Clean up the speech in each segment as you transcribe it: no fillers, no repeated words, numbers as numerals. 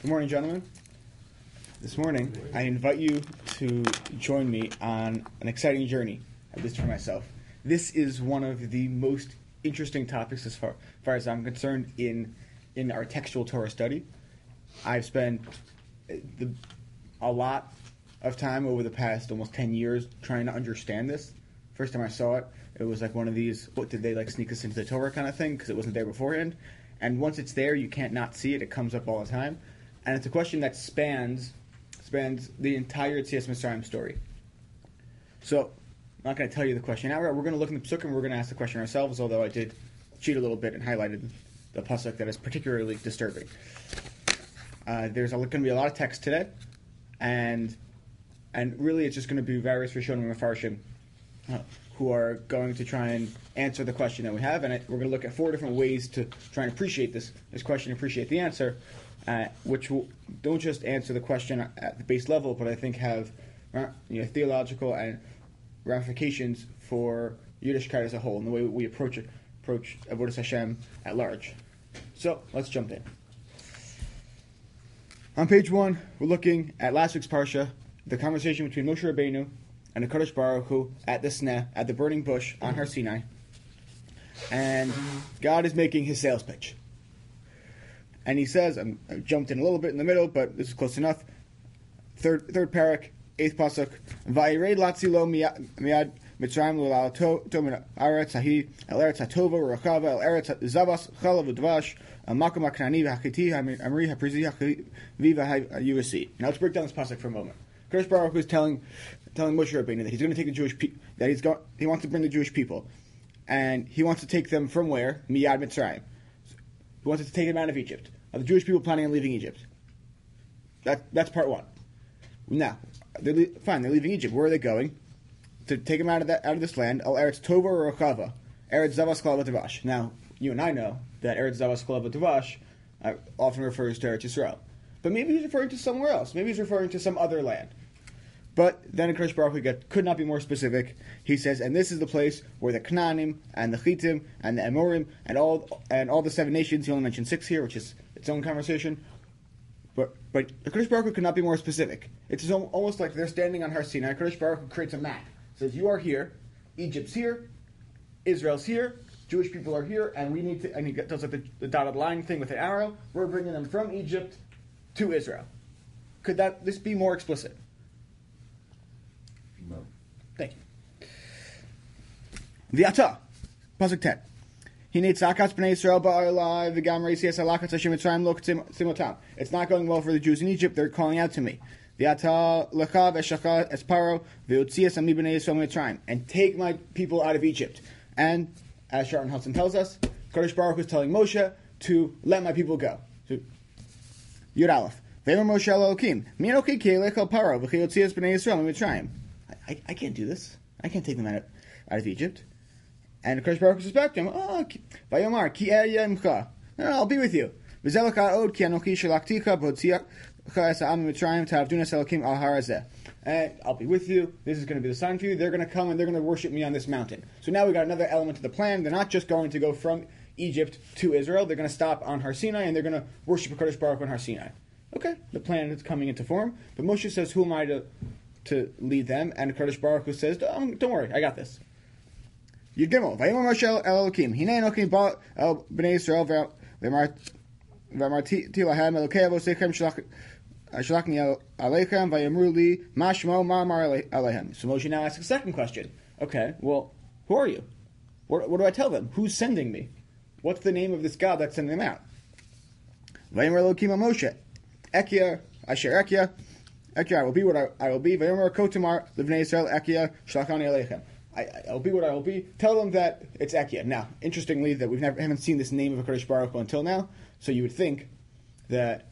Good morning, gentlemen. This morning, I invite you to join me on an exciting journey, at least for myself. This is one of the most interesting topics as far as I'm concerned in our textual Torah study. I've spent a lot of time over the past almost 10 years trying to understand this. First time I saw it, it was like one of these, what, did they like sneak us into the Torah kind of thing, because it wasn't there beforehand. And once it's there, you can't not see it. It comes up all the time. And it's a question that spans the entire Yetzias Mitzrayim story. So, I'm not going to tell you the question now. We're going to look in the Psukim, we're going to ask the question ourselves, although I did cheat a little bit and highlighted the pasuk that is particularly disturbing. There's going to be a lot of text today, and really it's just going to be various Rishonim and Mefarshim who are going to try and answer the question that we have, and we're going to look at 4 different ways to try and appreciate this question, appreciate the answer, which don't just answer the question at the base level, but I think have theological and ramifications for Yiddishkeit as a whole, and the way we approach Avodas Hashem at large. So, let's jump in. On page 1, we're looking at last week's Parsha, the conversation between Moshe Rabbeinu and the Kadosh Baruch Hu at the Sneh, at the burning bush on Har Sinai. And God is making his sales pitch. And he says, I jumped in a little bit in the middle, but this is close enough. Third parak, 8th pasuk. Va'yired latzilo miyad Mitzrayim l'la'alato min ha'aretz hahi el eretz hatova u'rachava el eretz zavas chalav u'dvash makom ha'knani v'hachiti ha'amri ha'prizi ha'viva ha'yuvasi. Now let's break down this pasuk for a moment. Kadosh Baruch Hu is telling Moshe Rabbeinu that he's going to take the Jewish people, that he wants to bring the Jewish people, and he wants to take them from where? Miyad Mitzrayim. He wants to take them out of Egypt. Are the Jewish people planning on leaving Egypt? That's part 1. Now, they're leaving Egypt. Where are they going? To take them out of this land. El Eretz Tova or Rachava. Eretz Zavas Chalav Dvash. Now, you and I know that Eretz Zavas Chalav Dvash often refers to Eretz Yisrael. But maybe he's referring to somewhere else. Maybe he's referring to some other land. But then in Kadosh Baruch Hu could not be more specific. He says, and this is the place where the Canaanim and the Chitim and the Amorim and all the 7 nations. He only mentioned 6 here, which is its own conversation. But Kadosh Baruch Hu could not be more specific. It's almost like they're standing on Har Sinai. Kadosh Baruch Hu creates a map. Says, you are here, Egypt's here, Israel's here, Jewish people are here, and we need to. And he does like the dotted line thing with the arrow. We're bringing them from Egypt to Israel. Could this be more explicit? No. Thank you. V'ata, pasuk 10. Hine tzakas b'nei Yisrael ba'alai v'gam reisias alakas Hashem Mitzrayim lo tzimotam. It's not going well for the Jews in Egypt. They're calling out to me. V'ata lecha v'shaka esparo v'utzias ami b'nei Yisrael Mitzrayim. And take my people out of Egypt. And as Sharon Hudson tells us, Kadosh Baruch Hu is telling Moshe to let my people go. So, Yud Aleph. V'emer Moshe Elokim. Mi enochi ki elech el paro v'chiyotzias b'nei Yisrael Mitzrayim. I can't do this. I can't take them out of Egypt. And Kadosh Baruch Hu says back to him, Vayomar, ki imcha. No, I'll be with you. V'zelach od ki anochi shalakticha b'hotziach es ha'am Mitzrayim ta'avdunas Elokim al har hazeh. And I'll be with you. This is going to be the sign for you. They're going to come and they're going to worship me on this mountain. So now we got another element to the plan. They're not just going to go from Egypt to Israel. They're going to stop on Har Sinai and they're going to worship Kadosh Baruch Hu on Har Sinai. Okay, the plan is coming into form. But Moshe says, who am I to lead them? And Kadosh Baruch Hu says, don't worry, I got this. Yud Gimel, Vayomar Moshe el Elokim, Hinei Enokim ba el b'nei Yisrael v'amarti lahem Elokei avosechem shalachni aleichem vayamru li mashmo ma'amar aleihem. So Moshe now asks a second question. Okay, well, who are you? What do I tell them? Who's sending me? What's the name of this God that's sending them out? Vayomar Elokim Moshe, Ekia, Asher Ekia, I will be what I will be. Vayomar kotamar livnei Yisrael Ekia shalachani aleichem. I'll be what I will be. Tell them that it's Ekia. Now, interestingly, that we haven't seen this name of a Kadosh Baruch Hu until now, so you would think that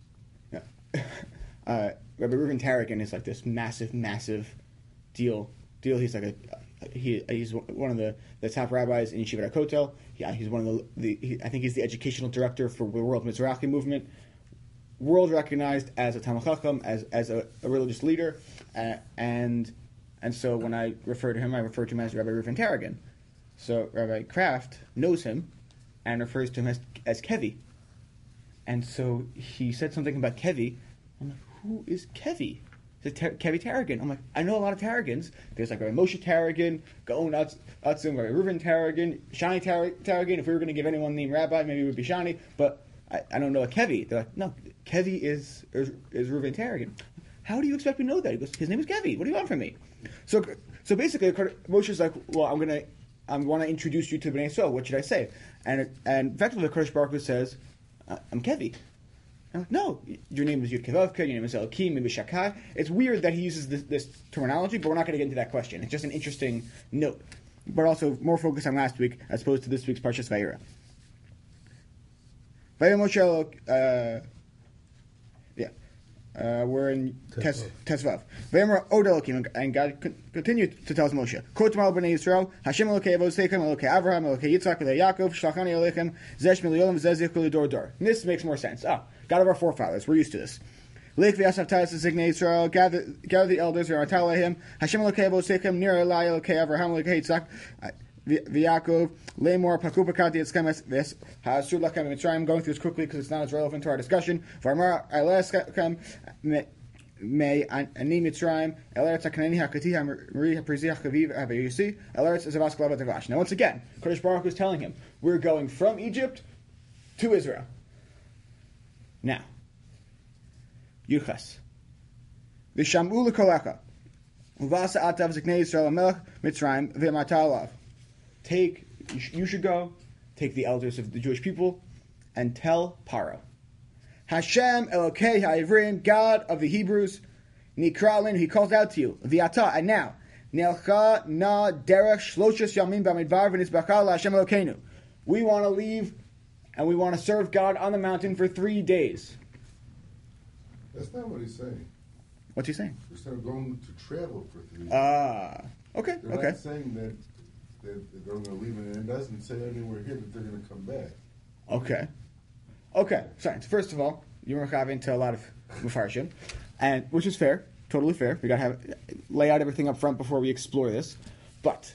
Rabbi Reuven Tarragon is like this massive deal. He's like he's one of the top rabbis in Yeshivat HaKotel. Yeah, he's one of I think he's the educational director for the World Mizrahi movement. World recognized as a Talmid Chacham, as a religious leader, and so when I refer to him, I refer to him as Rabbi Reuven Tarragon. So Rabbi Kraft knows him and refers to him as Kevi. And so he said something about Kevi. I'm like, who is Kevi? He said, Kevi Tarragon. I'm like, I know a lot of Tarragons. There's like a Moshe Tarragon, Gaon Atzum, Reuven Tarragon, Shani Tarragon. If we were going to give anyone the name Rabbi, maybe it would be Shani. But I don't know a Kevi. They're like, no, Kevi is Reuven Tarragon. How do you expect me to know that? He goes, his name is Kevi. What do you want from me? So basically, Moshe's like, well, I want to introduce you to Bnei Yisrael. What should I say? And effectively, the Kodesh Baruch Hu says, I'm Kevi. I'm like, no, your name is Yud Kevavka, your name is Elokim, maybe Shakai. It's weird that he uses this terminology, but we're not going to get into that question. It's just an interesting note. But also more focused on last week as opposed to this week's Parshas Vayera. We're in Tesvav. Vayamar Od Elokim, and God continued to tell Moshe, Quote Mal Bnei Yisrael, Hashem Elokei Avoseikem, Elokei Avraham, Elokei Yitzchak, Elokei Yaakov, Shlachani Elechem, Zesh Milyolim, Zezich Kulidor Dor. This makes more sense. God of our forefathers, we're used to this. Leik v'yasav Taias Zignei Yisrael, gather the elders, V'yartal Lehim, Hashem Elokei Avoseikem, Nir Elai, Elokei Avraham, Elokei Yitzchak, V'Yaakov, Lemor, Pakupakati, Etzkemes, Ves, Ha'asur Lachem, Mitzrayim. I'm going through this quickly because it's not as relevant to our discussion. V'Amar Eileskem, May Ani Mitzrayim, Eretz HaKanani HaKati HaMari HaPrizi HaChaviv HaVayusi, Eretz Zavas Klavat Avash. Now once again, Kodesh Baruch Hu is telling him, we're going from Egypt to Israel. Now, Yuchas. V'Sham'u L'Kolecha, Uvasa Atav Ziknei Yisrael Melech Mitzrayim V'Matalav. You should go, take the elders of the Jewish people, and tell Paro. Hashem Elokei Ha'ivrim, God of the Hebrews, Nikralin, he calls out to you, V'ata, and now, Nelcha na derech shloshos yamim b'midbar v'nitzbachal Hashem Elokeinu. We want to leave, and we want to serve God on the mountain for 3 days. That's not what he's saying. What's he saying? Instead of going to travel for 3 days. Okay, They're okay. not saying that they're going to leave, and it doesn't say anywhere here that they're going to come back. Okay. Sorry. So first of all, you're into a lot of Mefarshim, and which is fair, totally fair. We got to lay out everything up front before we explore this. But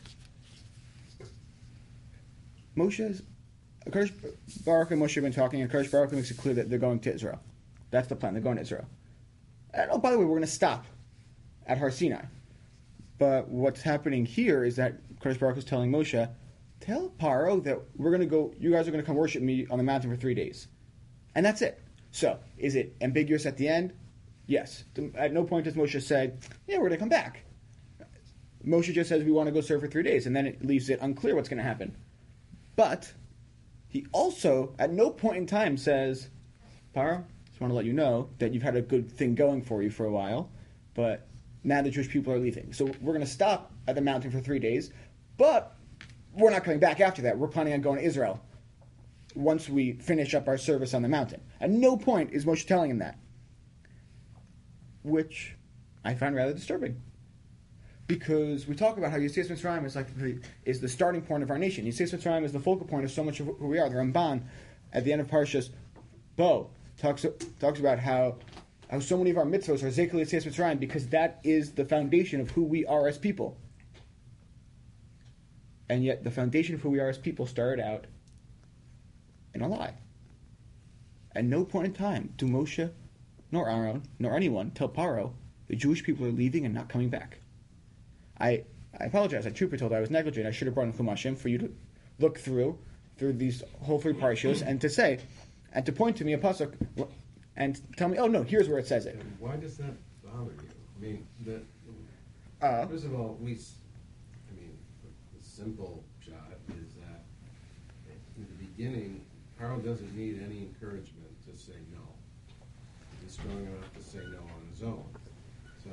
Moshe's Kodesh Baruch and Moshe have been talking, and Kodesh Baruch makes it clear that they're going to Israel. That's the plan. They're going to Israel. And by the way, we're going to stop at Har Sinai. But what's happening here is that Kodesh Baruch is telling Moshe, tell Paro that we're going to go. You guys are going to come worship me on the mountain for 3 days, and that's it. So, is it ambiguous at the end? Yes. At no point does Moshe say, yeah, we're going to come back. Moshe just says we want to go serve for 3 days, and then it leaves it unclear what's going to happen. But he also, at no point in time, says, Paro, just want to let you know that you've had a good thing going for you for a while, but now the Jewish people are leaving. So we're going to stop at the mountain for 3 days, but we're not coming back after that. We're planning on going to Israel once we finish up our service on the mountain. At no point is Moshe telling him that, which I find rather disturbing. Because we talk about how Yetzias Mitzrayim is the starting point of our nation. Yetzias Mitzrayim is the focal point of so much of who we are. The Ramban, at the end of Parshas Bo, talks about how so many of our mitzvos are Zekel Yetzias Mitzrayim, because that is the foundation of who we are as people. And yet the foundation of who we are as people started out in a lie. At no point in time do Moshe, nor Aaron, nor anyone tell Paro the Jewish people are leaving and not coming back. I apologize. I truth be told, I was negligent. I should have brought in Chumashim for you to look through these whole 3 parashos and to say, and to point to me a pasuk and tell me, oh no, here's where it says it. And why does that bother you? I mean, first of all, the simple shot is that in the beginning, Paro doesn't need any encouragement to say no. He's strong enough to say no on his own. So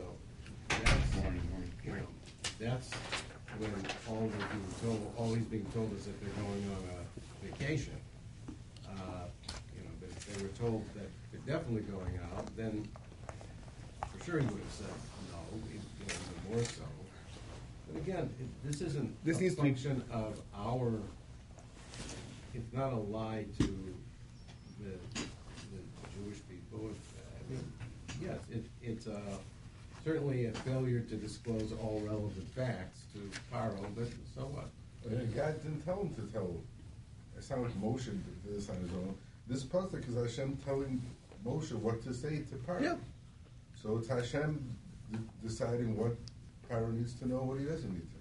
that's when all he's being told is that they're going on a vacation. They were told that they're definitely going out, then for sure he would have said no, even more so. But again, this isn't a function of it's not a lie to the Jewish people. Yes, it's certainly a failure to disclose all relevant facts to Paro, but so what? God didn't tell him to tell him. It's not like Moshe did this on his own. This pasuk is Hashem telling Moshe what to say to Paro. Yeah. So it's Hashem deciding what Paro needs to know, what he doesn't need to know.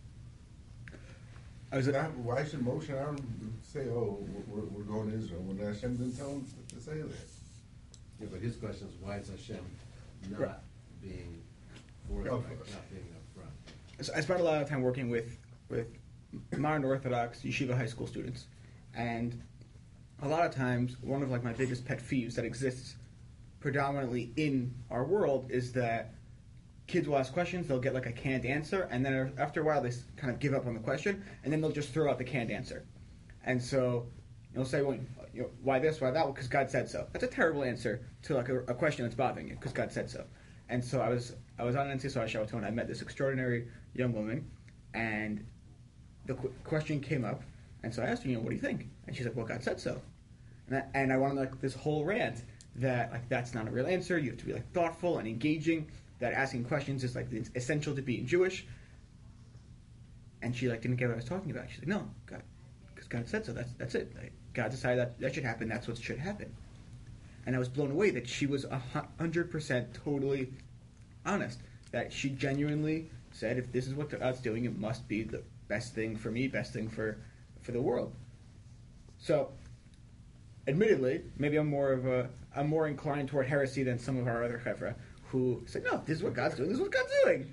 Why should Moshe and Aaron say, "Oh, we're going to Israel," when Hashem didn't tell them to say that? Yeah, but his question is, why is Hashem not Right. being forthright, not being upfront? So I spent a lot of time working with modern Orthodox yeshiva high school students, and a lot of times one of like my biggest pet peeves that exists predominantly in our world is that kids will ask questions, they'll get like a canned answer, and then after a while they kind of give up on the question, and then they'll just throw out the canned answer. And so you'll say, well, why this, why that? Well, because God said so. That's a terrible answer to like a question that's bothering you, because God said so. And so I was on NCSY Shavaton, and I met this extraordinary young woman, and the question came up, and so I asked her, what do you think? And she's like, well, God said so. And I went on like this whole rant that like that's not a real answer. You have to be like thoughtful and engaging. That asking questions is like it's essential to being Jewish. And she like didn't get what I was talking about. She's like, no, God, because God said so. That's it. Like, God decided that should happen. That's what should happen. And I was blown away that she was 100% totally honest. That she genuinely said, if this is what God's doing, it must be the best thing for me, best thing for the world. So, admittedly, maybe I'm more inclined toward heresy than some of our other chevra who say, no, this is what God's doing. This is what God's doing.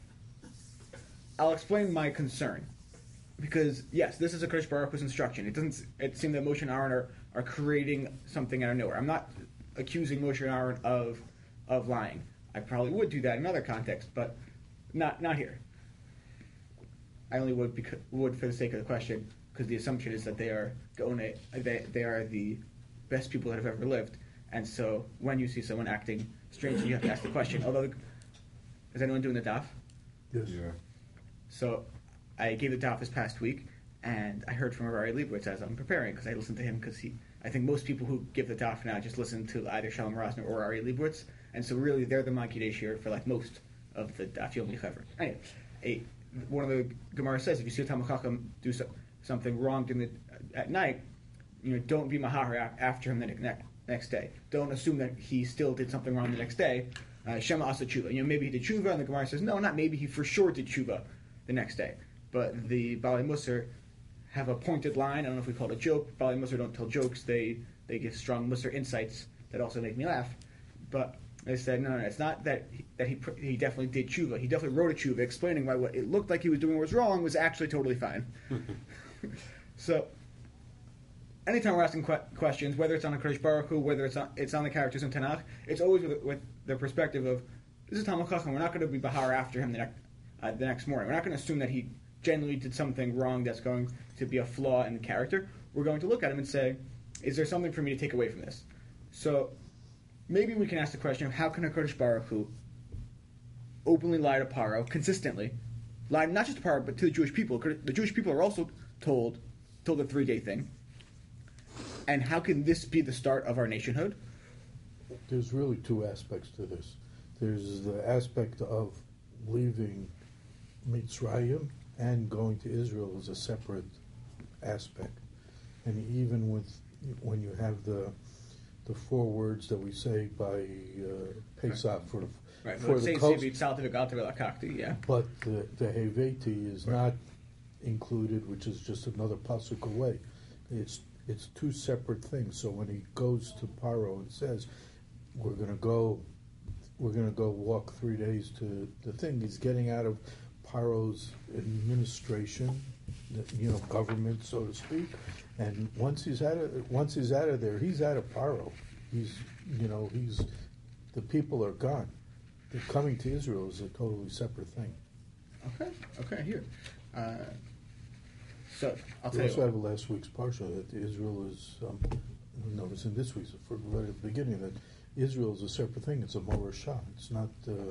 I'll explain my concern. Because, yes, this is a Kodesh Baruch Hu's instruction. It seems that Moshe and Aaron are creating something out of nowhere. I'm not accusing Moshe and Aaron of lying. I probably would do that in other contexts, but not here. I only would for the sake of the question, because the assumption is that they are the best people that have ever lived. And so when you see someone acting strangely, you have to ask the question. Although, is anyone doing the daf? Yes. Yeah. So I gave the daf this past week, and I heard from Ari Leibowitz as I'm preparing, because I listened to him, because I think most people who give the daf now just listen to either Shalom Rosner or Ari Leibowitz, and so really they're the Mankey here for like most of the daf yomi chevra. Anyway, one of the Gemara says, if you see a Talmud Chacham do something wrong at night, don't be mahar after him the next day. Don't assume that he still did something wrong the next day. Shema asa tshuva. Maybe he did tshuva, and the Gemara says, no, not maybe, he for sure did tshuva the next day. But the Balei Musar have a pointed line. I don't know if we call it a joke. Balei Musar don't tell jokes. They give strong Musar insights that also make me laugh. But they said, no, it's not that he definitely did tshuva. He definitely wrote a tshuva explaining why what it looked like he was doing was wrong was actually totally fine. So, anytime we're asking questions, whether it's on a Kodesh Baruch Hu, whether it's on the characters in Tanakh, it's always with the perspective of, this is Talmud Chacham, we're not going to be bahar after him the next morning. We're not going to assume that he genuinely did something wrong that's going to be a flaw in the character. We're going to look at him and say, is there something for me to take away from this? So, maybe we can ask the question of how can a Kodesh Baruch Hu openly lie to Paro consistently, lie not just to Paro but to the Jewish people. The Jewish people are also told the 3-day thing. And how can this be the start of our nationhood? There's really two aspects to this. There's the aspect of leaving Mitzrayim and going to Israel as a separate aspect. And even when you have the 4 words that we say by Pesach for the coast. Yeah. But the Heveti is not included, which is just another pasuk away. It's 2 separate things. So when he goes to Paro and says, we're going to go walk 3 days to the thing, he's getting out of Paro's administration, government, so to speak. And once he's out of there, he's out of Paro. The people are gone. The coming to Israel is a totally separate thing. Okay, here. So I'll tell We you. also have last week's parsha that Israel is. No, it's in this week's. Right at the beginning that Israel is a separate thing. It's a morashah. It's not.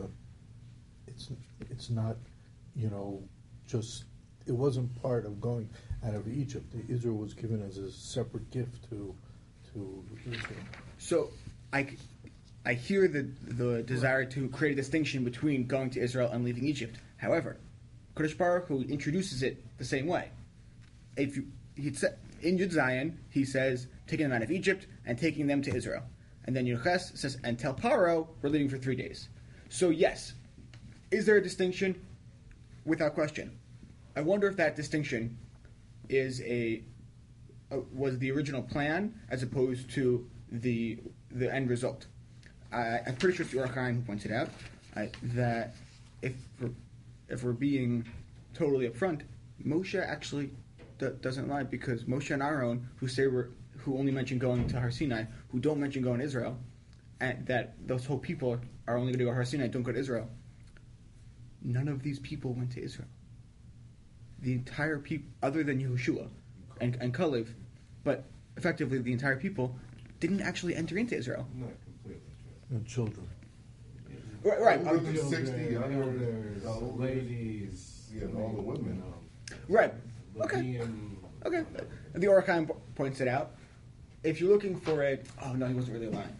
It's not. Just. It wasn't part of going out of Egypt. Israel was given as a separate gift to Israel. So I hear the desire to create a distinction between going to Israel and leaving Egypt. However, Kodesh Baruch Hu introduces it the same way. In Yud Zayin, he says, taking them out of Egypt, and taking them to Israel. And then Yoches says, and tell Paro, we're leaving for 3 days. So yes, is there a distinction? Without question. I wonder if that distinction is was the original plan as opposed to the end result. I'm pretty sure it's the Or HaChaim who points it out that if we're being totally upfront, Moshe actually doesn't lie, because Moshe and Aaron, who only mention going to Har Sinai, who don't mention going to Israel, and that those whole people are only going to go to Har Sinai, don't go to Israel. None of these people went to Israel. The entire people, other than Yehoshua and Kalev, but effectively the entire people didn't actually enter into Israel. Not completely true. And children. Right. Over the 60, Elders, old ladies, Yeah, and all the women. Right. Okay. Levium, Okay. The Or HaChaim points it out. If you're looking for it, oh no, he wasn't really lying.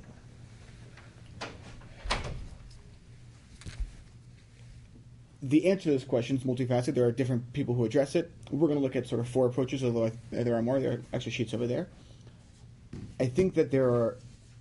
The answer to this question is multifaceted. There are different people who address it. We're going to look at sort of 4 approaches, although there are more. There are extra sheets over there. I think that there are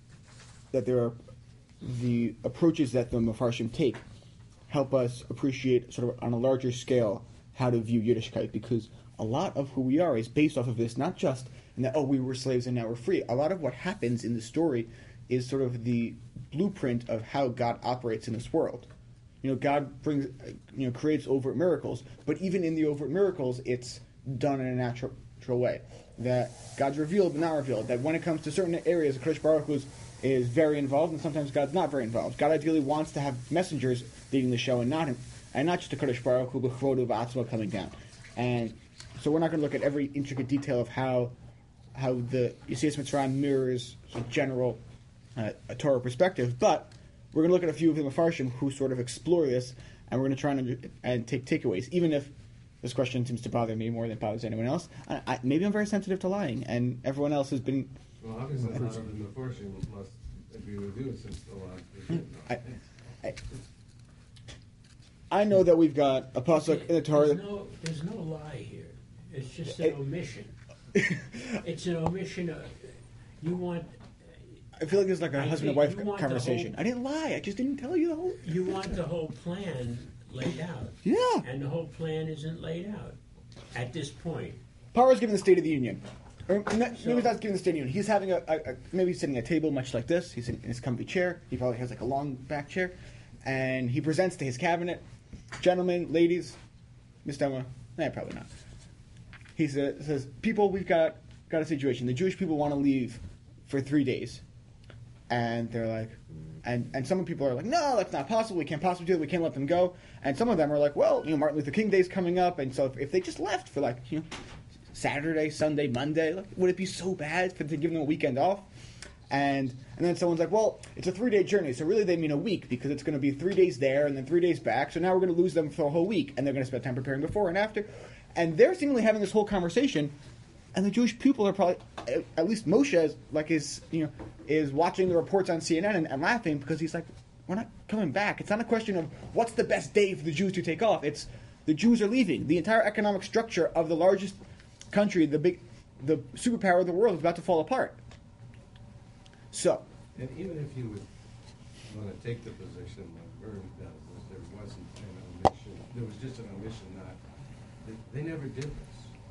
the approaches that the Mefarshim take help us appreciate sort of on a larger scale how to view Yiddishkeit, because a lot of who we are is based off of this, not just in that, we were slaves and now we're free. A lot of what happens in the story is sort of the blueprint of how God operates in this world. God creates overt miracles, but even in the overt miracles, it's done in a natural way. That God's revealed but not revealed. That when it comes to certain areas, Kadosh Baruch Hu is very involved, and sometimes God's not very involved. God ideally wants to have messengers leading the show, and not just a Kadosh Baruch Hu b'chvodu v'atzma coming down. And so we're not going to look at every intricate detail of how the Yetzias Mitzrayim mirrors a general a Torah perspective, but we're going to look at a few of the Mefarshim who sort of explore this, and we're going to try and take takeaways, even if this question seems to bother me more than it bothers anyone else. Maybe I'm very sensitive to lying, and everyone else has been... well, obviously, none of the Mefarshim must agree with you, since a lot. I know that we've got a pasuk in the Torah... There's no lie here. It's just an omission. It's an omission. You want... I feel like there's like a husband and wife you want conversation. I didn't lie. I just didn't tell you the whole... You want the whole plan laid out. Yeah. And the whole plan isn't laid out at this point. Paro's giving the State of the Union. Or maybe he's not giving the State of the Union. He's having maybe he's sitting at a table much like this. He's in his comfy chair. He probably has like a long back chair. And he presents to his cabinet, gentlemen, ladies, Miss Dema, probably not. He says, people, we've got a situation. The Jewish people want to leave for 3 days. And they're like, and some people are like, no, that's not possible. We can't possibly do it. We can't let them go. And some of them are like, well, Martin Luther King Day's coming up, and so if they just left for Saturday, Sunday, Monday, would it be so bad to give them a weekend off? And then someone's like, well, it's a 3-day journey, so really they mean a week, because it's going to be 3 days there and then 3 days back. So now we're going to lose them for a whole week, and they're going to spend time preparing before and after. And they're seemingly having this whole conversation. And the Jewish people are probably, at least Moshe is watching the reports on CNN and laughing, because he's like, we're not coming back. It's not a question of what's the best day for the Jews to take off. It's the Jews are leaving. The entire economic structure of the largest country, the superpower of the world, is about to fall apart. So, And even if you would want to take the position like Vern does, that there wasn't an omission, there was just an omission, they never did this.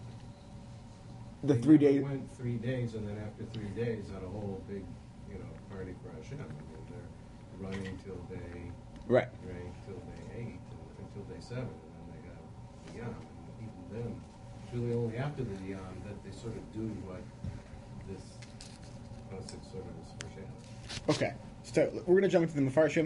the They 3 days. never went 3 days, and then after 3 days, had a whole big, party for Hashem. I mean, they're running till day, Right. till day 8, and until day 7, and then they have the Yom. And even then, it's really only after the Yom that they sort of do what this concept sort of is foreshadowing. Okay, so we're going to jump into the Mefarshim,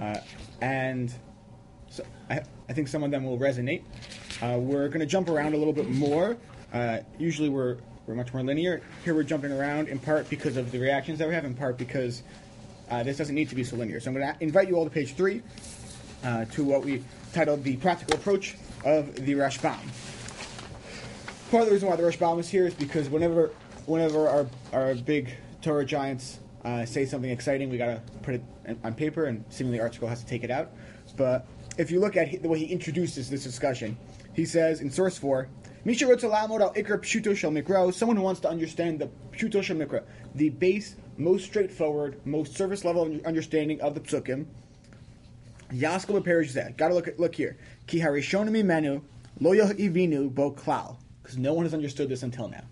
and so I think some of them will resonate. We're going to jump around a little bit more. Usually we're much more linear. Here we're jumping around in part because of the reactions that we have, in part because this doesn't need to be so linear. So I'm going to invite you all to page 3 to what we titled The Practical Approach of the Rashbam. Part of the reason why the Rashbam is here is because whenever our big Torah giants say something exciting, we got to put it on paper, and seemingly ArtScroll has to take it out. But if you look at the way he introduces this discussion, he says in source 4, Misha wrote to Lamod al Ikr Pshuto Shel Mikro, someone who wants to understand the Pshuto Shel Mikro, the base, most straightforward, most surface level understanding of the Psukim. Yaskal B'Perish Zeh. Gotta look here. Ki Harishonim Menu Lo Ivinu Bo Klal. Because no one has understood this until now.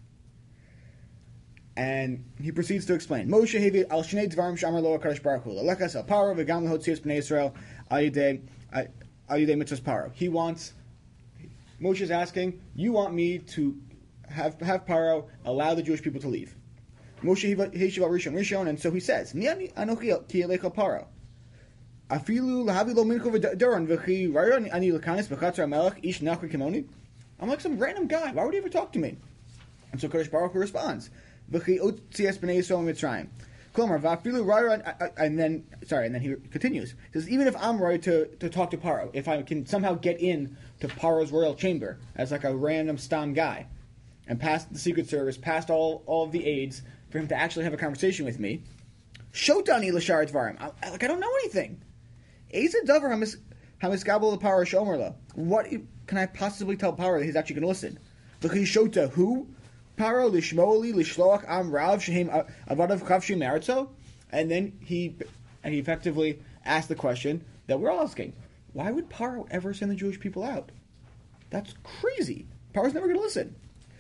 And he proceeds to explain. Moshe Hevi al Shnei Dvarim Shamar Lo HaKadosh Baruch Hu. Lelekas al Paro v'gam lehotzias b'nei Yisrael al yidei mitzvahs Paro. He wants, Moshe is asking, you want me to have Paro allow the Jewish people to leave. Moshe Heshiv al Rishon, and so he says, Mi anochi ki elecha Paro. Afilu lahavi lo mincho v'daron v'chi rayon ani lekanis v'chatzar melech ish nachri kimoni. I'm like some random guy. Why would he ever talk to me? And so Kadosh Baruch Hu responds, V'chi otzias b'nei Yisrael mitzrayim. Klomer v'afilu rayon, and then he continues. He says, even if I'm right to talk to Paro, if I can somehow get in to Paro's royal chamber as like a random stam guy, and past the Secret Service, past all of the aides, for him to actually have a conversation with me, shotani l'shar dvarim. I don't know anything. Eza davar hamiskabel Paro shomerla. What can I possibly tell Paro that he's actually going to listen? V'chi shota who? Paro lishmoeli lishloach am rav shehem avadav chavshim meretzo. And then he effectively asked the question that we're all asking: why would Paro ever send the Jewish people out? That's crazy. Paro's never going to listen.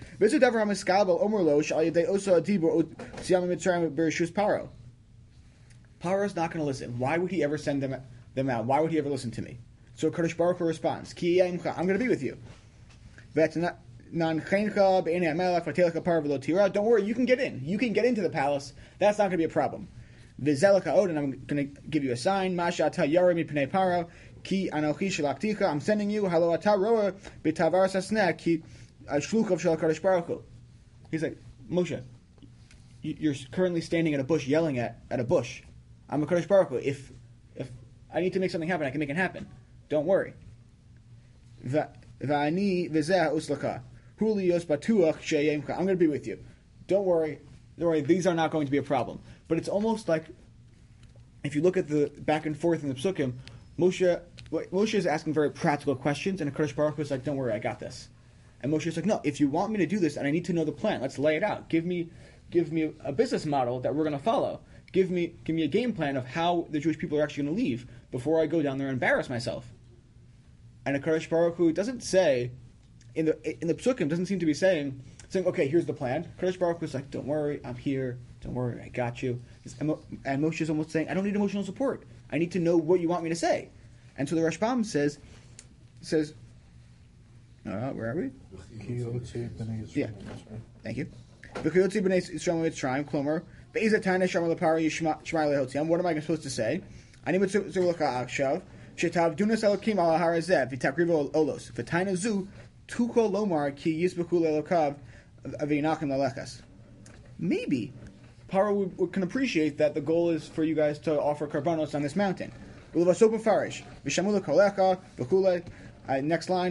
Paro's not going to listen. Why would he ever send them out? Why would he ever listen to me? So Kadosh Baruch Hu responds, I'm going to be with you. Don't worry, you can get in. You can get into the palace. That's not going to be a problem. And I'm going to give you a sign. I'm sending you. He's like, Moshe, you're currently standing at a bush yelling at a bush. I'm a Kadosh Baruch Hu. If I need to make something happen, I can make it happen. Don't worry. I'm going to be with you. Don't worry. These are not going to be a problem. But it's almost like, if you look at the back and forth in the Psukim, Moshe is asking very practical questions, and Kadosh Baruch Hu is like, don't worry, I got this. And Moshe is like, no, if you want me to do this, and I need to know the plan, let's lay it out. Give me a business model that we're going to follow. Give me a game plan of how the Jewish people are actually going to leave before I go down there and embarrass myself. And Kadosh Baruch Hu doesn't say, in the Psukim, doesn't seem to be saying, okay, here's the plan. Kadosh Baruch Hu is like, don't worry, I'm here. Don't worry, I got you. And Moshe is almost saying, I don't need emotional support. I need to know what you want me to say. And so the Rashbam says, where are we? Yeah, thank you. What am I supposed to say? Maybe Paro can appreciate that the goal is for you guys to offer karbanos on this mountain. Next line,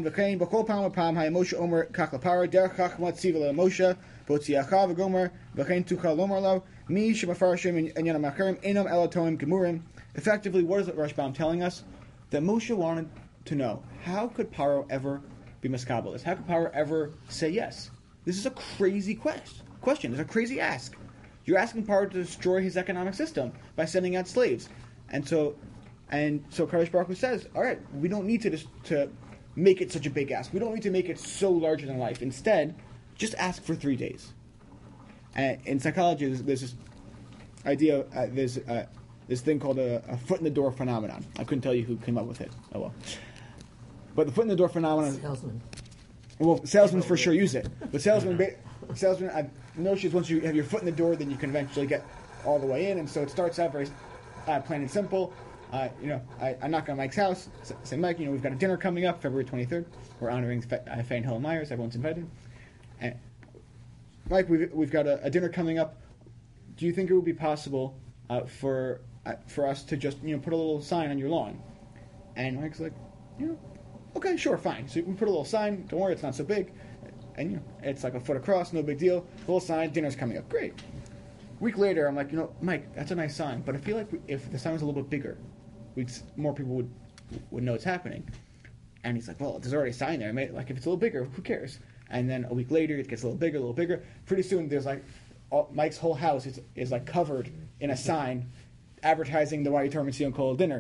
effectively, what is Rashbam telling us? That Moshe wanted to know, how could Paro ever be miskabelis? How could Paro ever say yes? This is a crazy question. It's a crazy ask. You're asking Paro to destroy his economic system by sending out slaves. And so Kadosh Baruch Hu says, all right, we don't need to make it such a big ask. We don't need to make it so larger than life. Instead, just ask for 3 days. And in psychology, there's this idea, this thing called a foot in the door phenomenon. I couldn't tell you who came up with it. Oh well. But the foot in the door phenomenon. Salesman. Well, salesmen for sure use it. But salesmen, I noticed once you have your foot in the door, then you can eventually get all the way in. And so it starts out very plain and simple. I knock on Mike's house, say, Mike, we've got a dinner coming up, February 23rd. We're honoring Faye and Helen Myers. Everyone's invited. And Mike, we've got a dinner coming up. Do you think it would be possible for us to just put a little sign on your lawn? And Mike's like, okay, sure, fine. So we put a little sign. Don't worry, it's not so big, and it's like a foot across, no big deal. Little sign, dinner's coming up, great. A week later, I'm like, Mike, that's a nice sign, but I feel like if the sign was a little bit bigger, more people would know it's happening. And he's like, well, there's already a sign there. If it's a little bigger, who cares? and then a week later it gets a little bigger. Pretty soon there's like Mike's whole house is like covered in a sign advertising the Wadi Torah Mitzion Kol dinner.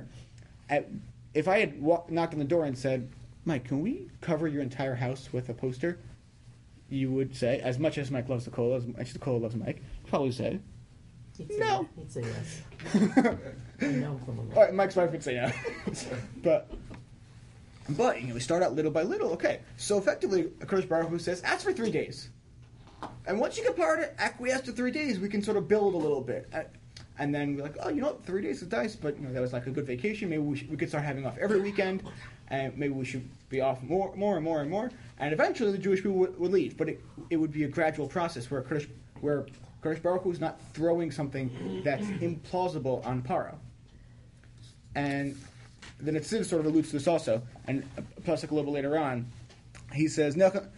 If I had knocked on the door and said, Mike, can we cover your entire house with a poster? You would say, as much as Mike loves the Kol, as much as the Kol loves Mike, probably say, no. He'd say yes. I know from a All right, Mike's wife would say no. but we start out little by little. Okay, so effectively, Kodesh Baruch Hu says, ask for 3 days. And once you get power to acquiesce to 3 days, we can sort of build a little bit. And then we're like, oh, 3 days is nice, but that was like a good vacation. Maybe we could start having off every weekend, and maybe we should be off more and more and more. And eventually, the Jewish people would leave, but it would be a gradual process where Kodesh Baruch Hu is not throwing something that's implausible on Paro. And the Netziv sort of alludes to this also, and plus a little bit later on, he says,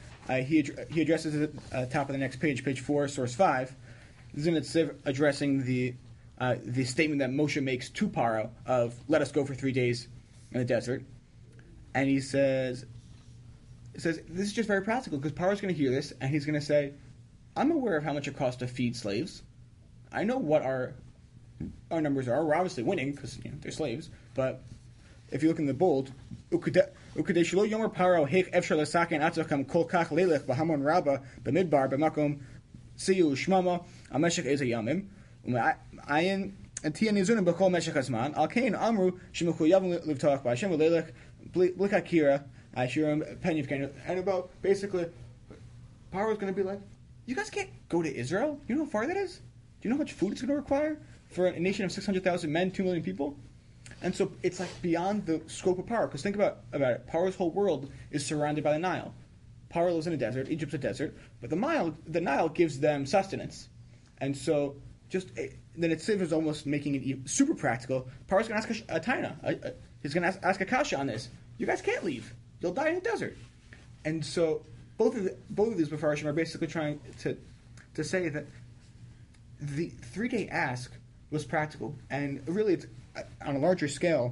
he addresses it at the top of the next page, page 4, source 5. This is the Netziv addressing the statement that Moshe makes to Paro of, let us go for 3 days in the desert. And he says, this is just very practical, because Paro's going to hear this, and he's going to say, I'm aware of how much it costs to feed slaves. I know what our numbers are. We're obviously winning, because they're slaves. But if you look in the bold, וכדי שלא יאמר פרעה, איך אפשר לסכן עצמכם כל כך לילך בהמון רבה במדבר במקום ציור שממה המשך איזה ימים, ומעין תהיה ניזונים בכל משך הזמן, על כן אמרו שמחויבים לבטוח בהשם ולילך בלי חקירה, שירם פן יבכנו. And about, basically, Paro is going to be like, you guys can't go to Israel? You know how far that is? Do you know how much food it's going to require for a nation of 600,000 men, 2 million people? And so it's like beyond the scope of Paro. Because think about it. Paro's whole world is surrounded by the Nile. Paro lives in a desert. Egypt's a desert. But the Nile gives them sustenance. And so then Netziv is almost making it super practical. Paro's going to ask a taina. He's going to ask a kasha on this. You guys can't leave. You'll die in the desert. And so both of these Mefarshim are basically trying to say that the 3-day ask was practical. And really, it's on a larger scale,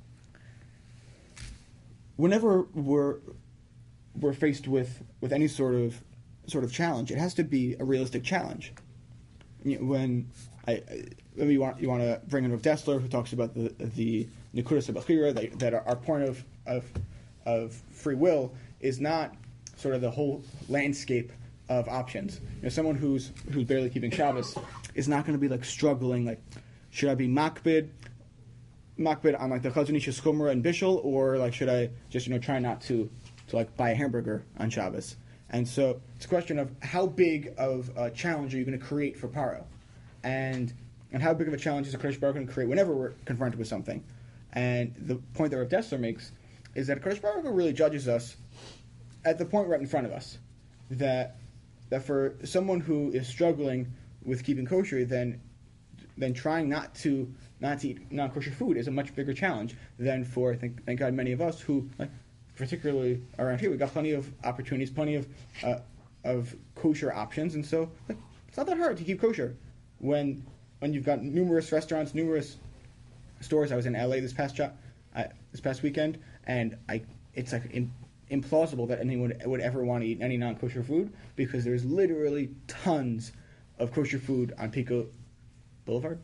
whenever we're faced with any sort of challenge, it has to be a realistic challenge. When you want to bring in Rav Dessler, who talks about the Nekudas HaBechira, that our point of free will is not sort of the whole landscape of options. Someone who's barely keeping Shabbos is not going to be like struggling, like, should I be makbid on like the Chazon Ish Chumrah and Bishul, or like should I just try not to like buy a hamburger on Shabbos? And so it's a question of how big of a challenge are you going to create for Paro, and how big of a challenge is a Kodesh Baruch Hu going to create whenever we're confronted with something. And the point that Rav Dessler makes is that Kodesh Baruch Hu really judges us at the point right in front of us. That for someone who is struggling with keeping kosher, then trying not to eat non-kosher food is a much bigger challenge than for, thank God, many of us who, particularly around here, we got plenty of opportunities, plenty of kosher options, and so it's not that hard to keep kosher when you've got numerous restaurants, numerous stores. I was in LA this past weekend, and it's like implausible that anyone would ever want to eat any non-kosher food, because there's literally tons of kosher food on Pico Boulevard.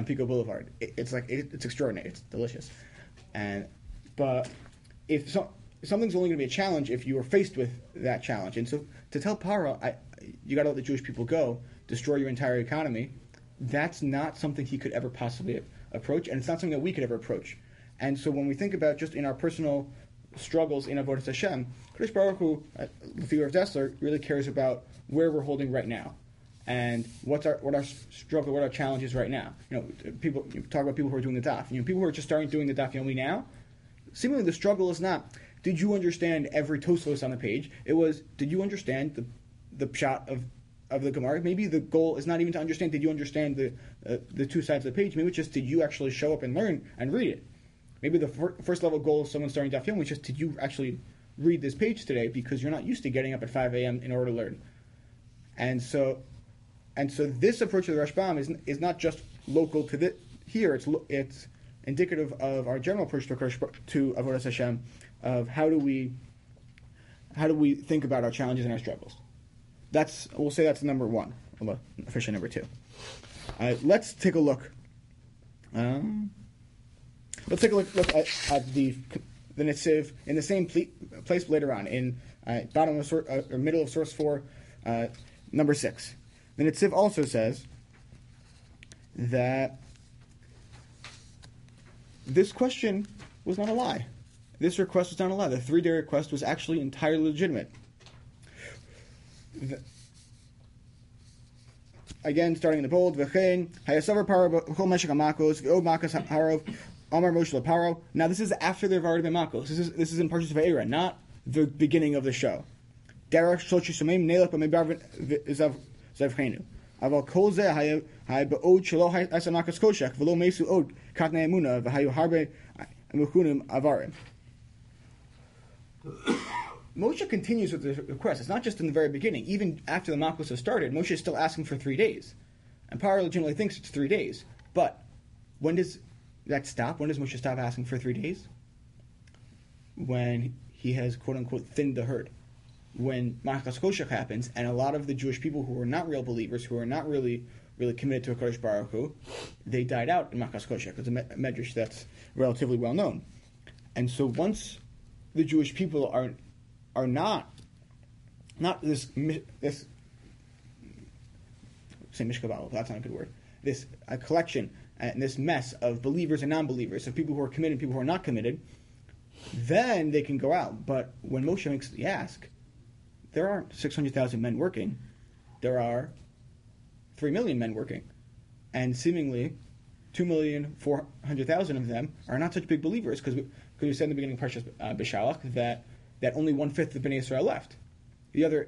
It's extraordinary. It's delicious. But if something's only going to be a challenge if you are faced with that challenge. And so to tell Paro, you got to let the Jewish people go, destroy your entire economy, that's not something he could ever possibly approach, and it's not something that we could ever approach. And so when we think about just in our personal struggles in Avodas Hashem, Kodesh Baruch Hu, the figure of Dessler, really cares about where we're holding right now. And what our struggle, what our challenges right now. People talk about people who are doing the daf. People who are just starting doing the daf yomi now. Seemingly, the struggle is not, did you understand every Tosfos on the page? It was, did you understand the pshat of the Gemara? Maybe the goal is not even to understand, did you understand the two sides of the page? Maybe it's just, did you actually show up and learn and read it? Maybe the first level goal of someone starting daf yomi is just, did you actually read this page today? Because you're not used to getting up at 5 a.m. in order to learn. And so this approach to the Rashbam is not just local to here. It's indicative of our general approach to Avodas Hashem, of how do we how do we think about our challenges and our struggles? We'll say that's number one, although officially number two. Let's take a look. Let's take a look at the Netziv in the same place later on, in bottom of or middle of source 4, number 6. The Netziv also says that this question was not a lie. This request was not a lie. The 3-day request was actually entirely legitimate. Again, starting in the bold, V'chein, Hayasavar Paro, B'chol Meshach HaMakos, V'od Makas HaRov, Amar Moshe LaParo. Now, this is after they've already been Makos. This is in Parshas Va'era, not the beginning of the show. Derech Shlosh Yisomim Neilach B'Mebar Zavchenu. Aval Kol Zeh Hay B'od Shelo Hasa Makas Koshech V'lo Mesu Od Katnei Emuna V'hayu Harbe Mechunim Avarim. Moshe continues with the request. It's not just in the very beginning. Even after the Makos have started, Moshe is still asking for 3 days. And Paro legitimately thinks it's 3 days. But when does that stop? When does Moshe stop asking for 3 days? When he has, quote-unquote, thinned the herd. When Makas Koshech happens, and a lot of the Jewish people who were not real believers, who were not really committed to HaKadosh Baruch Hu, they died out in Makas Koshech. It's a medrash that's relatively well known. And so once the Jewish people are not this say mishkabal, that's not a good word. This a collection and this mess of believers and non-believers, of people who are committed and people who are not committed, then they can go out. But when Moshe makes the ask, there aren't 600,000 men working. There are 3 million men working, and seemingly 2,400,000 of them are not such big believers, because we said in the beginning of Parshas B'Shalach that only 1/5 of Bnei Israel left. The other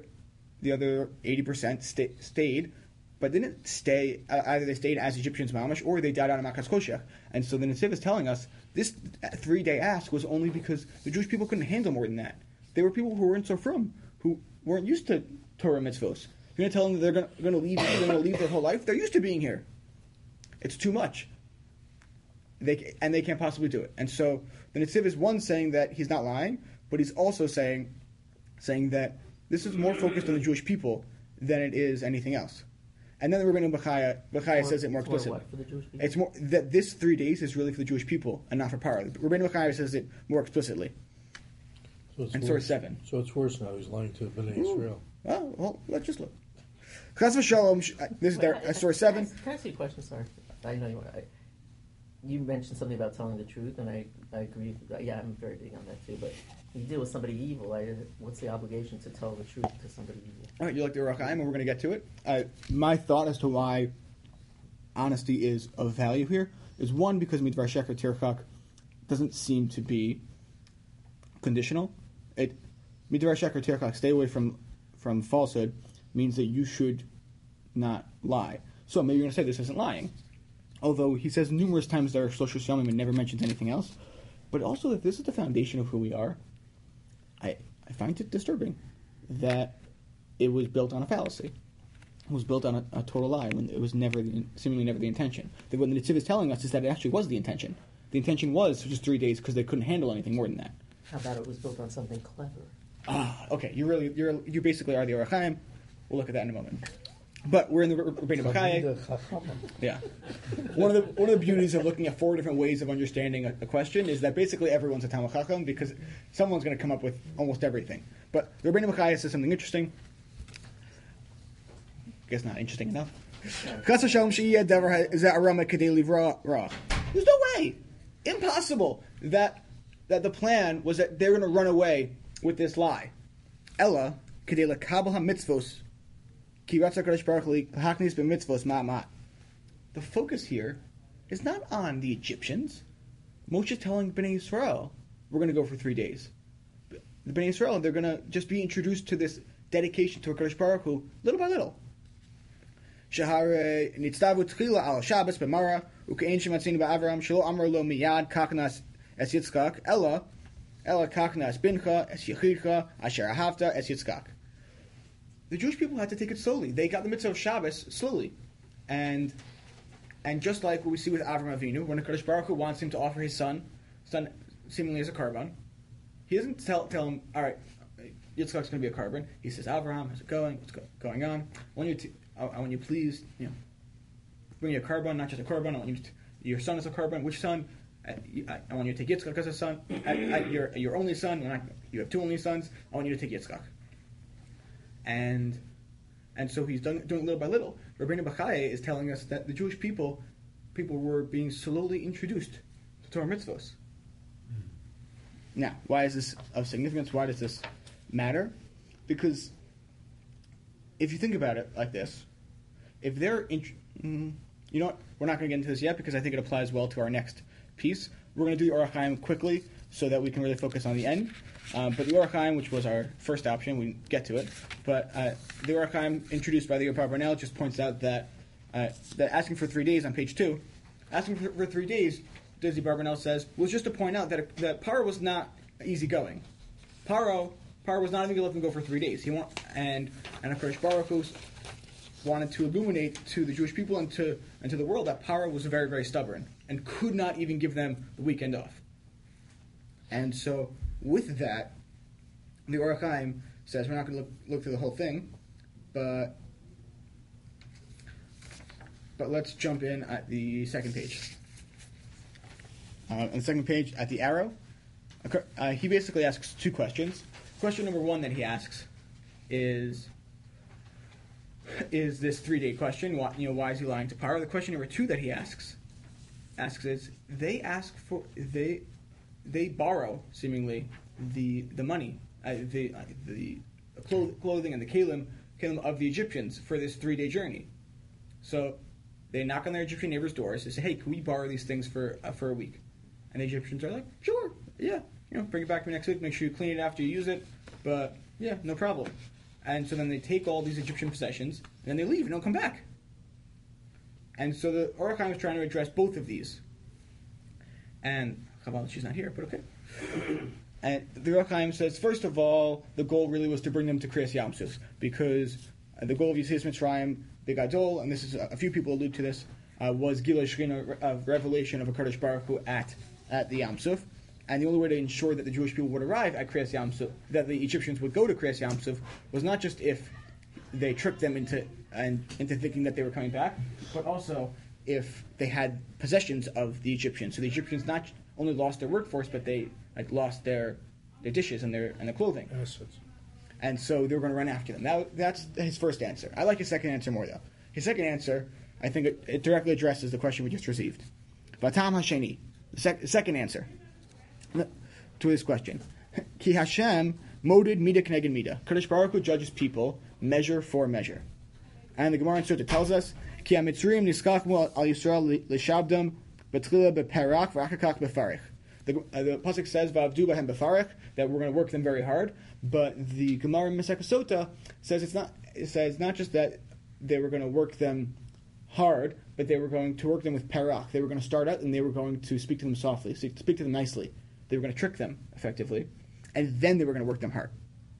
80% stayed, but didn't stay. Either they stayed as Egyptians mamash, or they died out of Makas Koshech. And so the Netziv is telling us this 3-day ask was only because the Jewish people couldn't handle more than that. They were people who weren't so frum, who weren't used to Torah mitzvos. You're going to tell them that they're going to leave. They're going to leave their whole life. They're used to being here. It's too much. They can't possibly do it. And so the Netziv is one saying that he's not lying, but he's also saying that this is more focused on the Jewish people than it is anything else. And then the Rabbeinu Bechaya says it more explicitly. For the Jewish people? It's more that this 3 days is really for the Jewish people and not for Paro. Rabbeinu Bechaya says it more explicitly. And source 7. So it's worse now. He's lying to Bnei Israel. Oh, well, let's just look. Chas v'shalom. This is source 7. Can I ask you a question? Sorry, I know you. You mentioned something about telling the truth, and I agree. Yeah, I'm very big on that too. But when you deal with somebody evil, what's the obligation to tell the truth to somebody evil? All right, you like the Orach Chaim, and we're going to get to it. My thought as to why honesty is of value here is, one, because Midvar Sheker Tirchak doesn't seem to be conditional. Midvar Sheker Tirchak, stay away from falsehood, means that you should not lie. So maybe you're going to say this isn't lying. Although he says numerous times there are Shlosh Yomim and never mentions anything else. But also, if this is the foundation of who we are, I find it disturbing that it was built on a fallacy. It was built on a total lie when it was seemingly never the intention. That what the Netziv is telling us is that it actually was the intention. The intention was just 3 days because they couldn't handle anything more than that. How about it was built on something clever? Okay. You basically are the Orach Chaim. We'll look at that in a moment. But we're in the Rabbeinu Bechaya. Yeah. One of the beauties of looking at 4 different ways of understanding a question is that basically everyone's a Talmud Chacham, because someone's going to come up with almost everything. But the Rabbeinu Bechaya says something interesting. Guess not interesting enough. There's no way, impossible, that the plan was that they're going to run away with this lie. Ella kedei lekabel hamitzvos. The focus here is not on the Egyptians. Moshe is telling Bnei Yisrael, we're going to go for 3 days. The Bnei Yisrael, they're going to just be introduced to this dedication to HaKadosh Baruch Hu, little by little. Shahare nitzdavu tchila al Shabbos b'mara ukein shematzinu ba'avram shelo amar lo miyad kaknas es Yitzchak ella kaknas bincha es Yechicha asher ahavta es Yitzchak. The Jewish people had to take it slowly. They got the mitzvah of Shabbos slowly. And just like what we see with Avram Avinu, when HaKadosh Baruch Hu wants him to offer his son seemingly as a korban, he doesn't tell him, all right, Yitzchak's going to be a carbon. He says, Avraham, how's it going? What's going on? I want you please, bring me a carbon, not just a carbon. I want you your son is a carbon. Which son? I want you to take Yitzchak as a son. Your only son. You have two only sons. I want you to take Yitzchak. And so he's doing little by little. Rabbeinu Bachai is telling us that the Jewish people were being slowly introduced to Torah mitzvos. Now, why is this of significance? Why does this matter? Because if you think about it like this, if they're you know what? We're not going to get into this yet because I think it applies well to our next piece. We're going to do the Orach Chaim quickly so that we can really focus on the end. But the Orach Chaim, which was our first option, we get to it. But the Orach Chaim introduced by the Yopav Barnel just points out that asking for 3 days on page 2, asking for 3 days, Dizzy Barbanel says, was just to point out that Paro was not easygoing. Paro was not even going to let them go for 3 days. And HaKadosh Baruch Hu wanted to illuminate to the Jewish people and to the world that Paro was very, very stubborn and could not even give them the weekend off. And so, with that, the Orach Chaim says we're not going to look through the whole thing, but let's jump in at the second page. On the second page, at the arrow, he basically asks 2 questions. Question number 1 that he asks is this 3-day question. Why is he lying to Paro? The question number 2 that he asks is they borrow seemingly the money, the clothing and the kalim of the Egyptians for this 3-day journey. So they knock on their Egyptian neighbors' doors. They say, "Hey, can we borrow these things for a week?" And the Egyptians are like, "Sure, yeah, bring it back to me next week. Make sure you clean it after you use it, but yeah, no problem." And so then they take all these Egyptian possessions, and then they leave and don't come back. And so the Orach Chaim is trying to address both of these. And Chabal, she's not here, but okay. And the Orach Chaim says, first of all, the goal really was to bring them to Kriyas Yamsuf, because the goal of Yetzias Mitzrayim, the Gadol, and this is a few people allude to this, was Gilui Shechina, of revelation of HaKadosh Baruch Hu at the Yamsuf. And the only way to ensure that the Jewish people would arrive at Kriyas Yamsuf, that the Egyptians would go to Kriyas Yamsuf, was not just if they tricked them into thinking that they were coming back, but also if they had possessions of the Egyptians. So the Egyptians not only lost their workforce, but they lost their dishes and their clothing. Assets. And so they were going to run after them. Now that's his first answer. I like his second answer more, though. His second answer, I think it directly addresses the question we just received. Vatam Hasheni, the second answer to this question. Ki Hashem moded mida k'neged mida. Kadosh Baruch Hu judges people measure for measure. And the Gemara in Sota tells us, Ki ha-Mitzrayim niskachmu al Yisrael l'shabdam b'tchila b'perach v'achakach b'farich. The pasuk says, "Va'avdu b'hem b'farich," that we're going to work them very hard. But the Gemara in Masechah Sota says it's not. It says not just that they were going to work them hard, but they were going to work them with perach. They were going to start out and they were going to speak to them softly, speak to them nicely. They were going to trick them effectively, and then they were going to work them hard.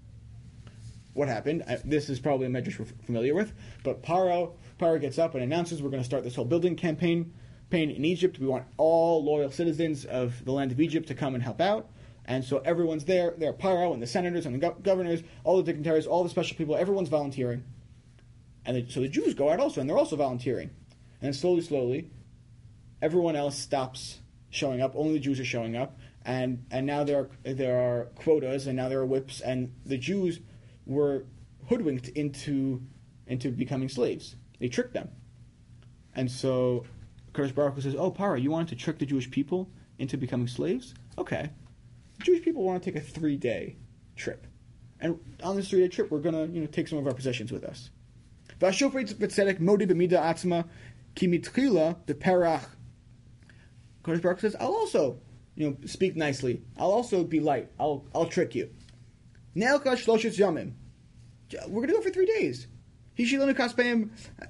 What happened? This is probably a medrash we're familiar with, but Paro gets up and announces, "We're going to start this whole building campaign in Egypt. We want all loyal citizens of the land of Egypt to come and help out." And so everyone's there. There are Paro and the senators and the governors, all the dignitaries, all the special people. Everyone's volunteering. And so the Jews go out also, and they're also volunteering. And then slowly, everyone else stops showing up. Only the Jews are showing up. And now there are quotas, and now there are whips, and the Jews were hoodwinked into becoming slaves. They tricked them. And so Kadosh Baruch Hu says, "Oh, Paro, you wanted to trick the Jewish people into becoming slaves? Okay. The Jewish people want to take a 3-day trip. And on this 3-day trip, we're going to take some of our possessions with us. V'ashofet b'tzedek modi b'mida atzma ki mitchila b'perach." Kadosh Baruch Hu says, "I'll also speak nicely. I'll also be light. I'll trick you. Ne'elka shloshet yamim. We're going to go for 3 days. Hishilonu kaspeim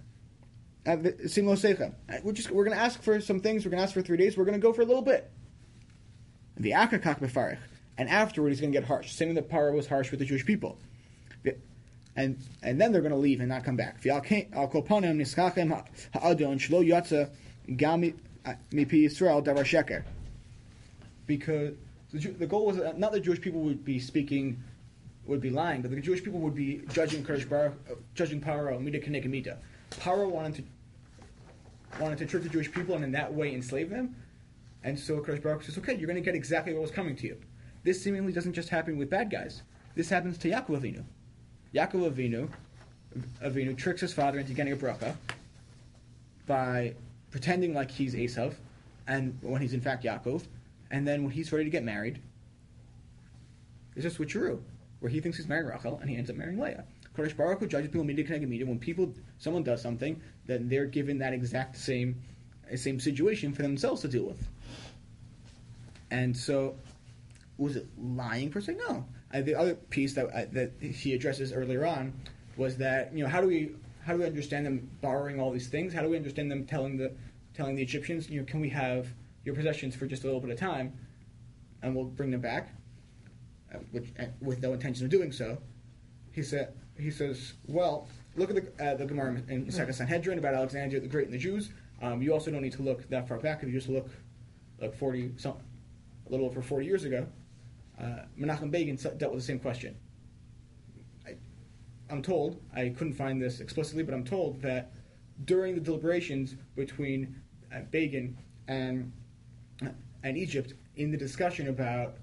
simlo secha. We're going to ask for some things. We're going to ask for 3 days. We're going to go for a little bit. The akakak befarich, and afterward he's going to get harsh. Same that Paro was harsh with the Jewish people, and then they're going to leave and not come back. Al kolponim niskachem ha'adon shlo yatsa gam mipi Yisrael davar sheker. Because the goal was not the Jewish people would be speaking would be lying, but the Jewish people would be judging judging Paro Mida Keneged Mida. Paro wanted to trick the Jewish people and in that way enslave them, and so Kadosh Baruch Hu says, okay, you're going to get exactly what was coming to you. This seemingly doesn't just happen with bad guys. This happens to Yaakov Avinu. Yaakov Avinu tricks his father into getting a bracha by pretending like he's Esav, and when he's in fact Yaakov, and then when he's ready to get married, it's a switcheroo, where he thinks he's marrying Rachel, and he ends up marrying Leah. Kodesh Baruch Hu judges people Mida Keneged Mida. When someone does something, then they're given that exact same situation for themselves to deal with. And so, was it lying per se? No. The other piece that he addresses earlier on was that, how do we understand them borrowing all these things? How do we understand them telling the Egyptians, can we have your possessions for just a little bit of time, and we'll bring them back, with no intention of doing so? He says, well, look at the Gemara in Second Sanhedrin about Alexander the Great and the Jews. You also don't need to look that far back. If you just look like a little over 40 years ago, Menachem Begin dealt with the same question. I'm told, I couldn't find this explicitly, but I'm told that during the deliberations between Begin and Egypt in the discussion about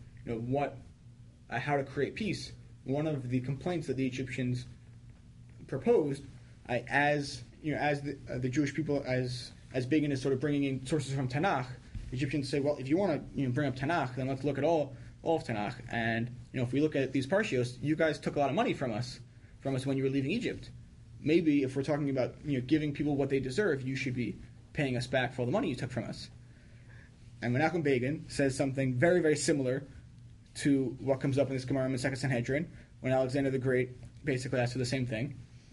how to create peace, one of the complaints that the Egyptians proposed, as the Jewish people, as Begin is sort of bringing in sources from Tanakh, the Egyptians say, well, if you want to bring up Tanakh, then let's look at all of Tanakh. And if we look at these parshios, you guys took a lot of money from us when you were leaving Egypt. Maybe if we're talking about giving people what they deserve, you should be paying us back for all the money you took from us. And Menachem Begin says something very, very similar to what comes up in this Gemara in the Second Sanhedrin, when Alexander the Great basically asked for the same thing.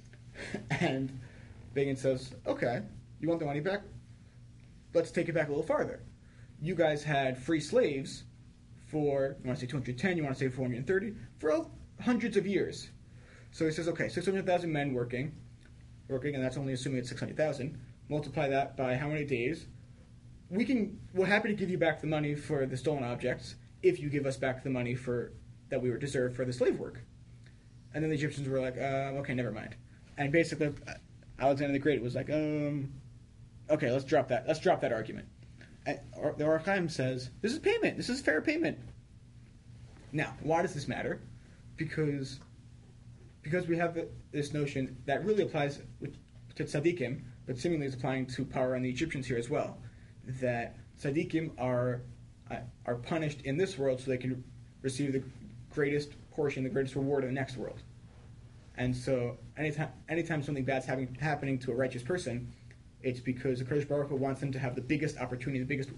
And Begin says, okay, you want the money back? Let's take it back a little farther. You guys had free slaves for, you want to say 210, you want to say 430, for hundreds of years. So he says, okay, 600,000 men working, and that's only assuming it's 600,000. Multiply that by how many days? We're happy to give you back the money for the stolen objects if you give us back the money that we were deserved for the slave work. And then the Egyptians were like, okay, never mind. And basically, Alexander the Great was like, okay, let's drop that argument. And the Or HaChaim says, this is payment. This is fair payment. Now, why does this matter? Because we have this notion that really applies to tzaddikim, but seemingly is applying to Paro and the Egyptians here as well. That tzaddikim are punished in this world so they can receive the greatest portion, the greatest reward in the next world. And so, anytime something bad's happening to a righteous person, it's because the Kadosh Baruch Hu wants them to have the biggest opportunity, the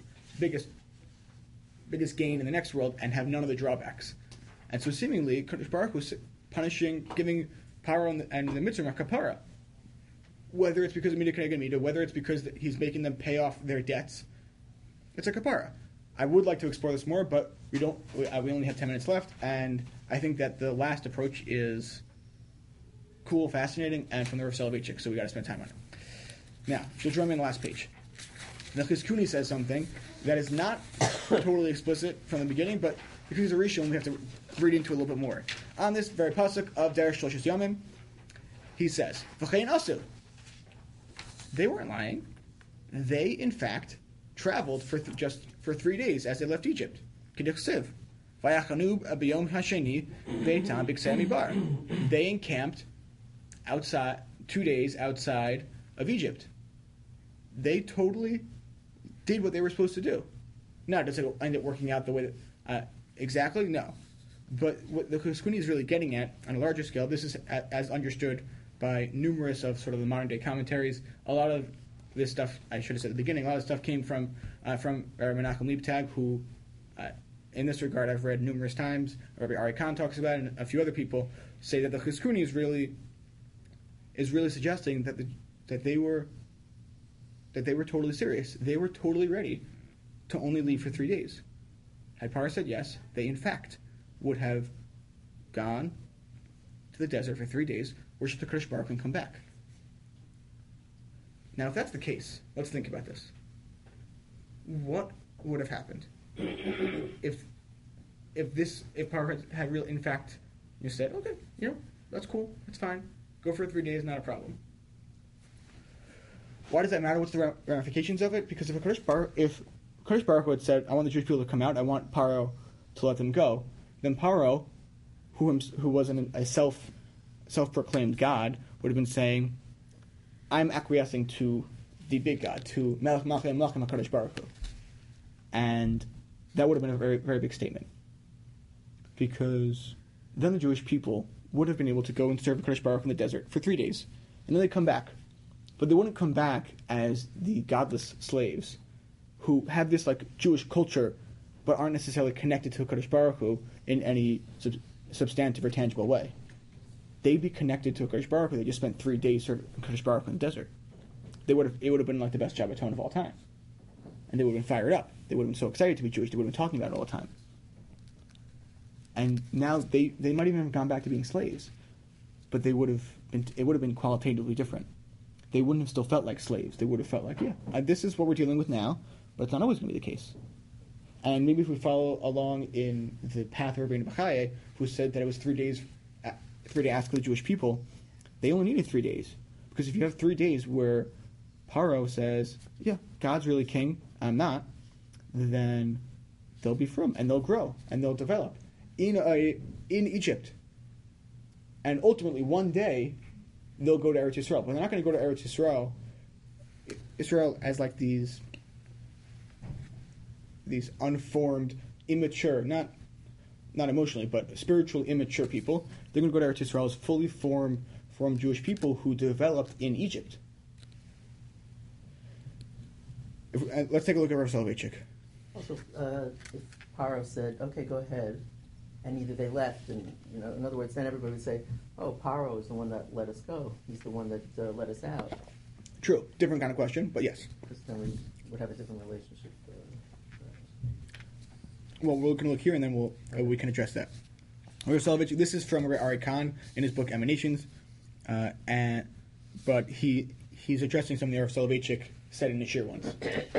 biggest gain in the next world, and have none of the drawbacks. And so, seemingly, Kadosh Baruch Hu is punishing, giving Paro and the Mitzrayim a kapara. Whether it's because of Mida Keneged Mida, whether it's because he's making them pay off their debts, it's a kapara. I would like to explore this more, but we only have 10 minutes left, and I think that the last approach is cool, fascinating, and from the Rav Soloveitchik, so we got to spend time on it. Now, she'll join me on the last page. The Chizkuni says something that is not totally explicit from the beginning, but because he's a Rishon, we have to read into it a little bit more. On this very pasuk of Derech Shloshis Yomim, he says, V'chein asu. They weren't lying. They, in fact, traveled for 3 days as they left Egypt. K'dichsiv. Vayachanu b'yom hasheni veitam b'ksei bar. They encamped 2 days outside of Egypt. They totally did what they were supposed to do. Now, does it end up working out the way that exactly? No. But what the Chizkuni is really getting at, on a larger scale, this is as understood by numerous of sort of the modern day commentaries. A lot of this stuff, I should have said at the beginning, a lot of stuff came from Menachem Leibtag, who, in this regard, I've read numerous times. Rabbi Ari Khan talks about it, and a few other people say that the Chizkuni is really suggesting that they were totally serious. They were totally ready to only leave for 3 days. Had Paro said yes, they in fact would have gone to the desert for 3 days, worship the Kadosh Baruch Hu, and come back. Now, if that's the case, let's think about this. What would have happened if Paro had in fact You said, okay, that's cool, that's fine. Go for 3 days, not a problem. Why does that matter? What's the ramifications of it? Because if Kadosh Baruch Hu had said, I want the Jewish people to come out, I want Paro to let them go, then Paro, who wasn't a self-proclaimed God, would have been saying, I'm acquiescing to the big God, to Melech Malchei Malchim HaKadosh Baruch Hu. And that would have been a very, very big statement. Because then the Jewish people would have been able to go and serve Kadosh Baruch Hu in the desert for 3 days. And then they'd come back. But they wouldn't come back as the godless slaves who have this Jewish culture but aren't necessarily connected to Kadosh Baruch Hu in any substantive or tangible way. They'd be connected to Kadosh Baruch Hu. They just spent 3 days serving Kadosh Baruch Hu in the desert. It would have been like the best Shabbaton of all time. And they would have been fired up. They would have been so excited to be Jewish. They would have been talking about it all the time. And now they might even have gone back to being slaves. But it would have been qualitatively different. They wouldn't have still felt like slaves. They would have felt like, this is what we're dealing with now, but it's not always going to be the case. And maybe if we follow along in the path of Rabbeinu Bachai, who said that it was 3 days, 3 days after the Jewish people, they only needed 3 days. Because if you have 3 days where Paro says, God's really king, I'm not, then they'll be frum, and they'll grow, and they'll develop in Egypt. And ultimately, one day, they'll go to Eretz Yisrael. But they're not going to go to Eretz Yisrael as these unformed, immature, not emotionally, but spiritually immature people. They're going to go to Eretz Yisrael as fully formed Jewish people who developed in Egypt. Let's take a look at Rav Soloveitchik. Also, if Paro said, okay, go ahead, and either they left, and in other words, then everybody would say, oh, Paro is the one that let us go. He's the one that let us out. True. Different kind of question, but yes. Because then we would have a different relationship. Well, we're going to look here, and then we can address that. Rav Soloveitchik, this is from Ari Khan in his book Emanations, but he's addressing something Rav Soloveitchik said in the Shir once.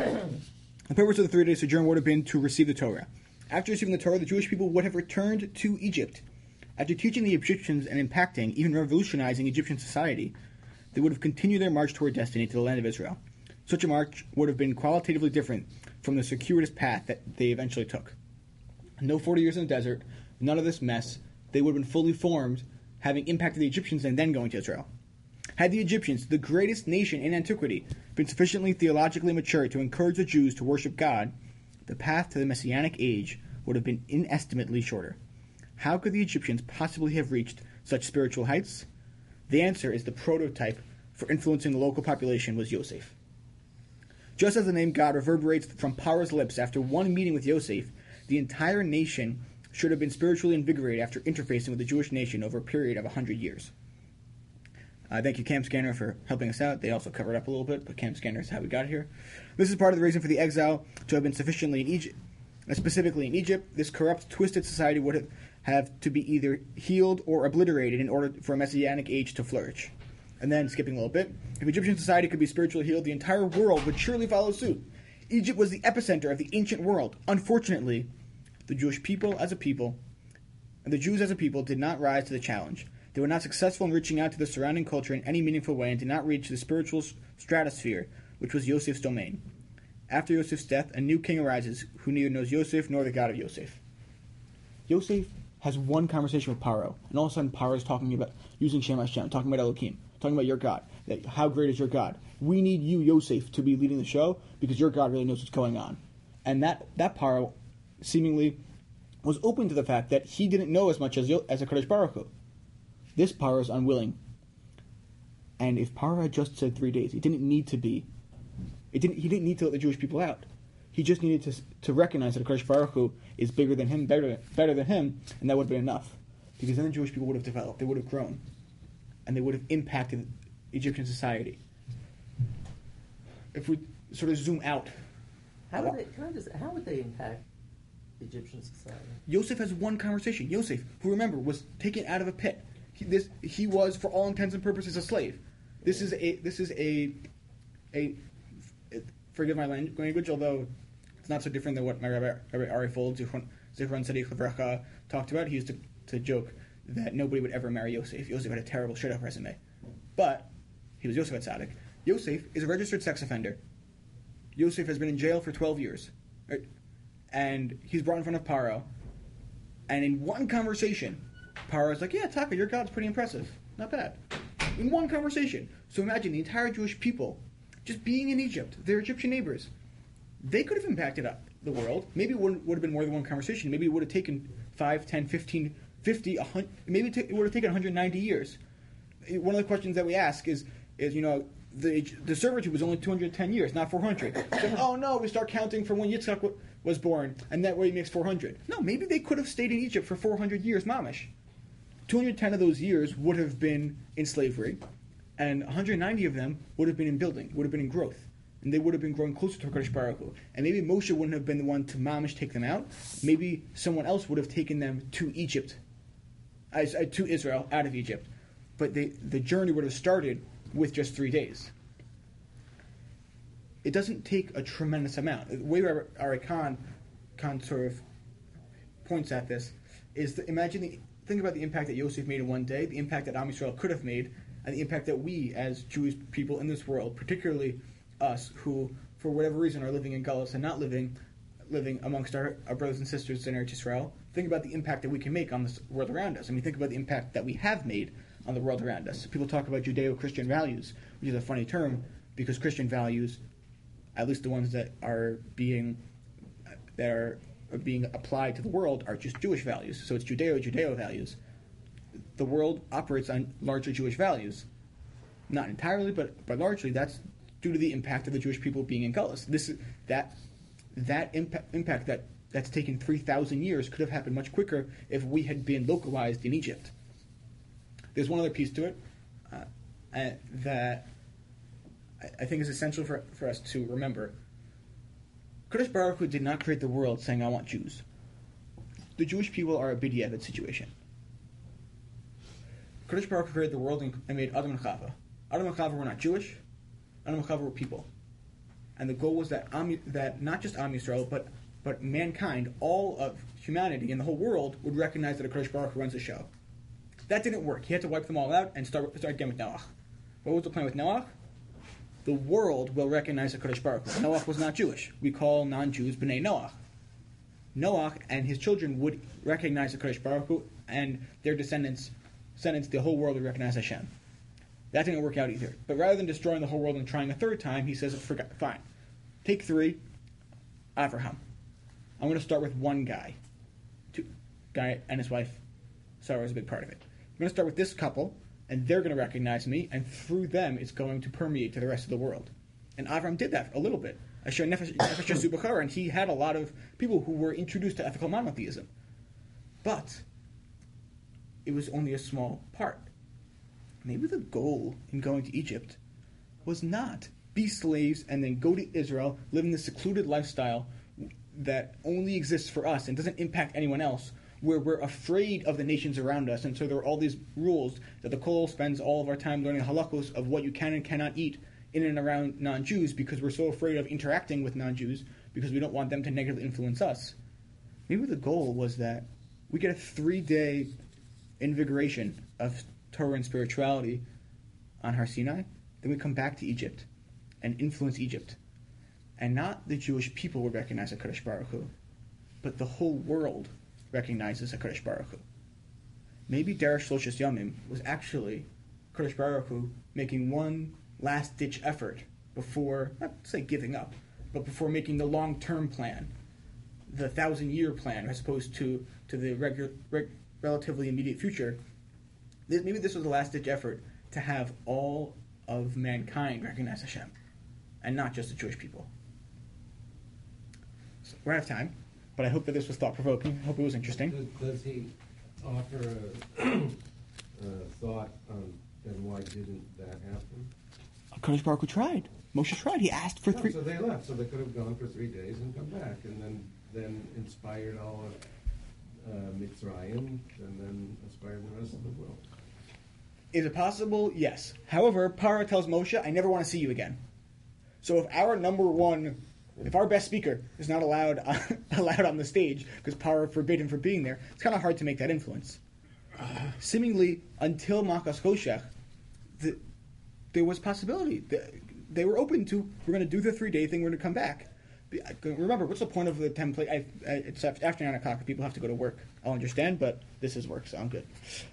The purpose of the 3 day sojourn would have been to receive the Torah. After receiving the Torah, the Jewish people would have returned to Egypt. After teaching the Egyptians and impacting, even revolutionizing Egyptian society, they would have continued their march toward destiny to the land of Israel. Such a march would have been qualitatively different from the circuitous path that they eventually took. No 40 years in the desert, none of this mess. They would have been fully formed, having impacted the Egyptians and then going to Israel. Had the Egyptians, the greatest nation in antiquity, been sufficiently theologically mature to encourage the Jews to worship God, the path to the Messianic age would have been inestimably shorter. How could the Egyptians possibly have reached such spiritual heights? The answer is the prototype for influencing the local population was Yosef. Just as the name God reverberates from Paro's lips after one meeting with Yosef, the entire nation should have been spiritually invigorated after interfacing with the Jewish nation over a period of 100 years. Thank you, Cam Scanner, for helping us out. They also covered up a little bit, but Cam Scanner is how we got here. This is part of the reason for the exile to have been sufficiently in Egypt. Specifically in Egypt, this corrupt, twisted society would have to be either healed or obliterated in order for a Messianic age to flourish. And then, skipping a little bit, if Egyptian society could be spiritually healed, the entire world would surely follow suit. Egypt was the epicenter of the ancient world. Unfortunately, the Jewish people as a people, and the Jews as a people, did not rise to the challenge. They were not successful in reaching out to the surrounding culture in any meaningful way and did not reach the spiritual stratosphere, which was Yosef's domain. After Yosef's death, a new king arises who neither knows Yosef nor the God of Yosef. Yosef has one conversation with Paro, and all of a sudden Paro is talking about using Shem Hashem, talking about Elohim, talking about your God. That how great is your God? We need you, Yosef, to be leading the show because your God really knows what's going on. And that Paro seemingly was open to the fact that he didn't know as much as a Kadosh Baruch Hu. This Paro is unwilling. And if Paro had just said 3 days, he didn't need to let the Jewish people out. He just needed to recognize that Kadosh Baruch Hu is bigger than him, better than him, and that would have been enough. Because then the Jewish people would have developed, they would have grown, and they would have impacted Egyptian society. If we sort of zoom out, How would they impact Egyptian society? Yosef has one conversation. Yosef, who remember was taken out of a pit. He was, for all intents and purposes, a slave. This is a forgive my language, although it's not so different than what my Rabbi Ari Fold, Zichron Tzaddik Livracha, talked about. He used to joke that nobody would ever marry Yosef. Yosef had a terrible shut-up resume. But he was Yosef Atzadik. Yosef is a registered sex offender. Yosef has been in jail for 12 years. Right? And he's brought in front of Paro. And in one conversation, Paro's like, yeah, Taka, your God's pretty impressive. Not bad. In one conversation. So imagine the entire Jewish people just being in Egypt, their Egyptian neighbors. They could have impacted the world. Maybe it would have been more than one conversation. Maybe it would have taken 5, 10, 15, 50, 100, maybe it would have taken 190 years. One of the questions that we ask is the servitude was only 210 years, not 400. So, oh no, we start counting from when Yitzchak was born, and that way it makes 400. No, maybe they could have stayed in Egypt for 400 years, mamish. 210 of those years would have been in slavery, and 190 of them would have been in building, would have been in growth. And they would have been growing closer to HaKadosh Baruch Hu. And maybe Moshe wouldn't have been the one to mamish take them out. Maybe someone else would have taken them to Egypt, to Israel, out of Egypt. But the journey would have started with just 3 days. It doesn't take a tremendous amount. The way Ari Khan sort of points at this is that think about the impact that Yosef made in one day, the impact that Am Yisrael could have made, and the impact that we as Jewish people in this world, particularly us who, for whatever reason, are living in Galus and not living amongst our brothers and sisters in Eretz Yisrael, think about the impact that we can make on this world around us. I mean, think about the impact that we have made on the world around us. People talk about Judeo-Christian values, which is a funny term, because Christian values, at least the ones that are being applied to the world, are just Jewish values. So it's Judeo values. The world operates on largely Jewish values. Not entirely, but largely that's due to the impact of the Jewish people being in Galus. That impact that's taken 3,000 years could have happened much quicker if we had been localized in Egypt. There's one other piece to it that I think is essential for us to remember. Kadosh Baruch Hu did not create the world saying, I want Jews. The Jewish people are a b'diavad situation. Kadosh Baruch Hu created the world and made Adam and Chava. Adam and Chava were not Jewish. Adam and Chava were people. And the goal was that not just Am Yisrael, but mankind, all of humanity and the whole world, would recognize that a Kadosh Baruch Hu runs the show. That didn't work. He had to wipe them all out and start again with Noach. What was the plan with Noach? The world will recognize the Kadosh Baruch Hu. Noach was not Jewish. We call non-Jews B'nai Noach. Noach and his children would recognize the Kadosh Baruch Hu, and their descendants, the whole world would recognize Hashem. That didn't work out either. But rather than destroying the whole world and trying a third time, he says, fine. Take 3, Avraham. I'm going to start with one guy. Guy and his wife. Sarah is a big part of it. I'm going to start with this couple, and they're going to recognize me, and through them, it's going to permeate to the rest of the world. And Avram did that a little bit. Asher Nefesh Yasu B'chara, and he had a lot of people who were introduced to ethical monotheism. But it was only a small part. Maybe the goal in going to Egypt was not be slaves and then go to Israel, live in this secluded lifestyle that only exists for us and doesn't impact anyone else, where we're afraid of the nations around us, and so there are all these rules that the Kol spends all of our time learning halachos of what you can and cannot eat in and around non-Jews because we're so afraid of interacting with non-Jews because we don't want them to negatively influence us. Maybe the goal was that we get a 3-day invigoration of Torah and spirituality on Har Sinai, then we come back to Egypt and influence Egypt. And not the Jewish people would recognize HaKadosh Baruch Hu, but the whole world recognizes HaKadosh Baruch Hu. Maybe Derash Shloshis Yamim was actually HaKadosh Baruch Hu making one last-ditch effort before, not say giving up, but before making the long-term plan, the 1,000-year plan, as opposed to the relatively immediate future. Maybe this was the last-ditch effort to have all of mankind recognize Hashem, and not just the Jewish people. So we're out of time, but I hope that this was thought-provoking. I hope it was interesting. Does he offer a thought on then why didn't that happen? HaKadosh Baruch Hu tried. Moshe tried. He asked for 3... So they left. So they could have gone for 3 days and come back, and then inspired all of Mitzrayim, and then inspired the rest of the world. Is it possible? Yes. However, Paro tells Moshe, I never want to see you again. So if our best speaker is not allowed on the stage because Paro forbid him from being there, it's kind of hard to make that influence. seemingly until Makas Koshech, there was possibility. They were open to, we're going to do the 3-day thing, we're going to come back. Remember, what's the point of the template? It's after 9 o'clock, people have to go to work. I'll understand, but this is work, so I'm good.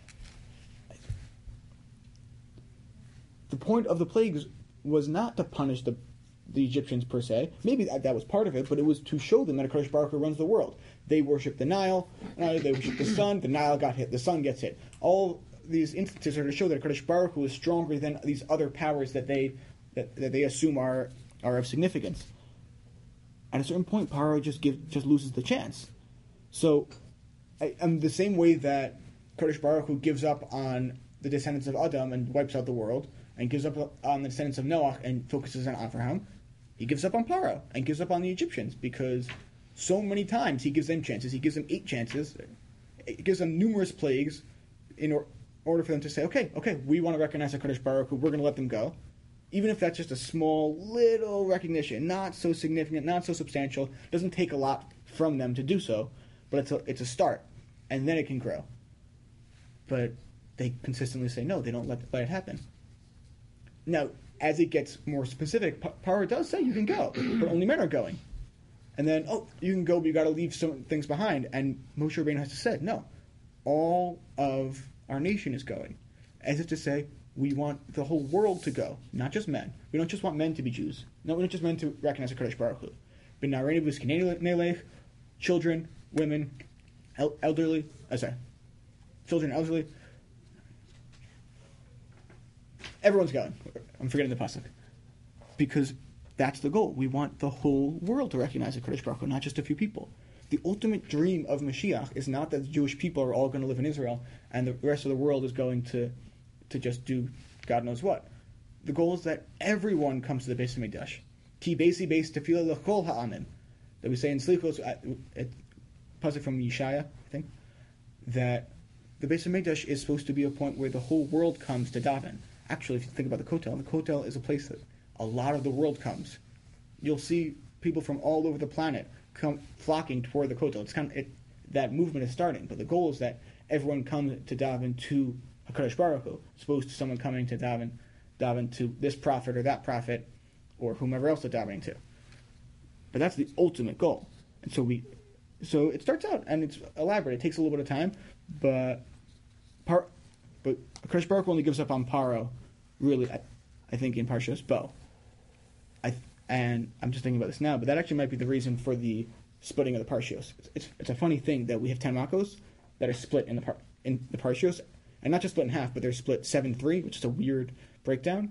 The point of the plagues was not to punish the Egyptians per se. Maybe that was part of it, but it was to show them that HaKadosh Baruch Hu runs the world. They worship the Nile, they worship the sun, the Nile got hit, the sun gets hit. All these instances are to show that HaKadosh Baruch Hu is stronger than these other powers that they assume are of significance. At a certain point, Paro just loses the chance. So, the same way that HaKadosh Baruch Hu gives up on the descendants of Adam and wipes out the world, and gives up on the descendants of Noah and focuses on Abraham, he gives up on Paro and gives up on the Egyptians, because so many times he gives them chances. He gives them 8 chances. He gives them numerous plagues in order for them to say, okay, we want to recognize HaKadosh Baruch Hu, we're going to let them go. Even if that's just a small, little recognition, not so significant, not so substantial, doesn't take a lot from them to do so, but it's a start, and then it can grow. But they consistently say no, they don't let it happen. Now, as it gets more specific, Paro does say you can go, but only men are going. And then, you can go, but you got to leave some things behind. And Moshe Rabbeinu has to say, no, all of our nation is going. As if to say, we want the whole world to go, not just men. We don't just want men to be Jews. No, we don't just want men to recognize HaKadosh Baruch Hu. But Nareni V'Skinei Nelech, children, women, elderly, everyone's going. I'm forgetting the pasuk. Because that's the goal. We want the whole world to recognize HaKadosh Baruch Hu, not just a few people. The ultimate dream of Mashiach is not that the Jewish people are all going to live in Israel and the rest of the world is going to just do God knows what. The goal is that everyone comes to the Beis HaMikdash. Ki beisi beis tefillah l'chol ha'amim. That we say in Slichos, pasuk from Yeshaya, I think, that the Beis HaMikdash is supposed to be a point where the whole world comes to daven. Actually, if you think about the Kotel is a place that a lot of the world comes. You'll see people from all over the planet come flocking toward the Kotel. It's that movement is starting, but the goal is that everyone comes to daven to HaKadosh Baruch Hu, as opposed to someone coming to daven to this prophet or that prophet, or whomever else they're davening to. But that's the ultimate goal. And so it starts out, and it's elaborate. It takes a little bit of time, but HaKadosh Baruch Hu only gives up on Paro, really, I think, in Parshas Bo. And I'm just thinking about this now, but that actually might be the reason for the splitting of the Parshios. It's a funny thing that we have 10 Makos that are split in the Parshios, and not just split in half, but they're split 7-3, which is a weird breakdown.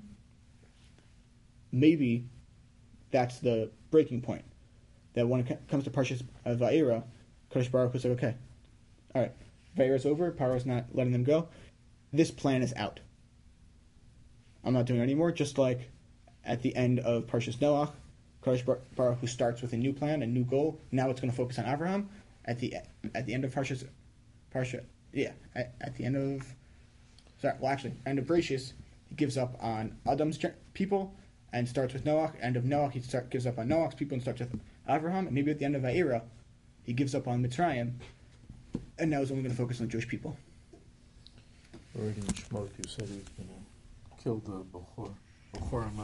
Maybe that's the breaking point. That when it comes to Parshas Va'era, Kadosh Baruch Hu said, okay, all right, Va'era's over, Paro's not letting them go. This plan is out. I'm not doing it anymore, just like at the end of Parshas Noach, Kadosh Baruch Hu starts with a new plan, a new goal. Now it's going to focus on Avraham. At the end of end of Bereshis, he gives up on Adam's people and starts with Noach. End of Noach, he gives up on Noach's people and starts with Avraham. And maybe at the end of Va'era, he gives up on Mitzrayim, and now he's only going to focus on the Jewish people. Already in Shemot, you said he was going to kill the Bechor.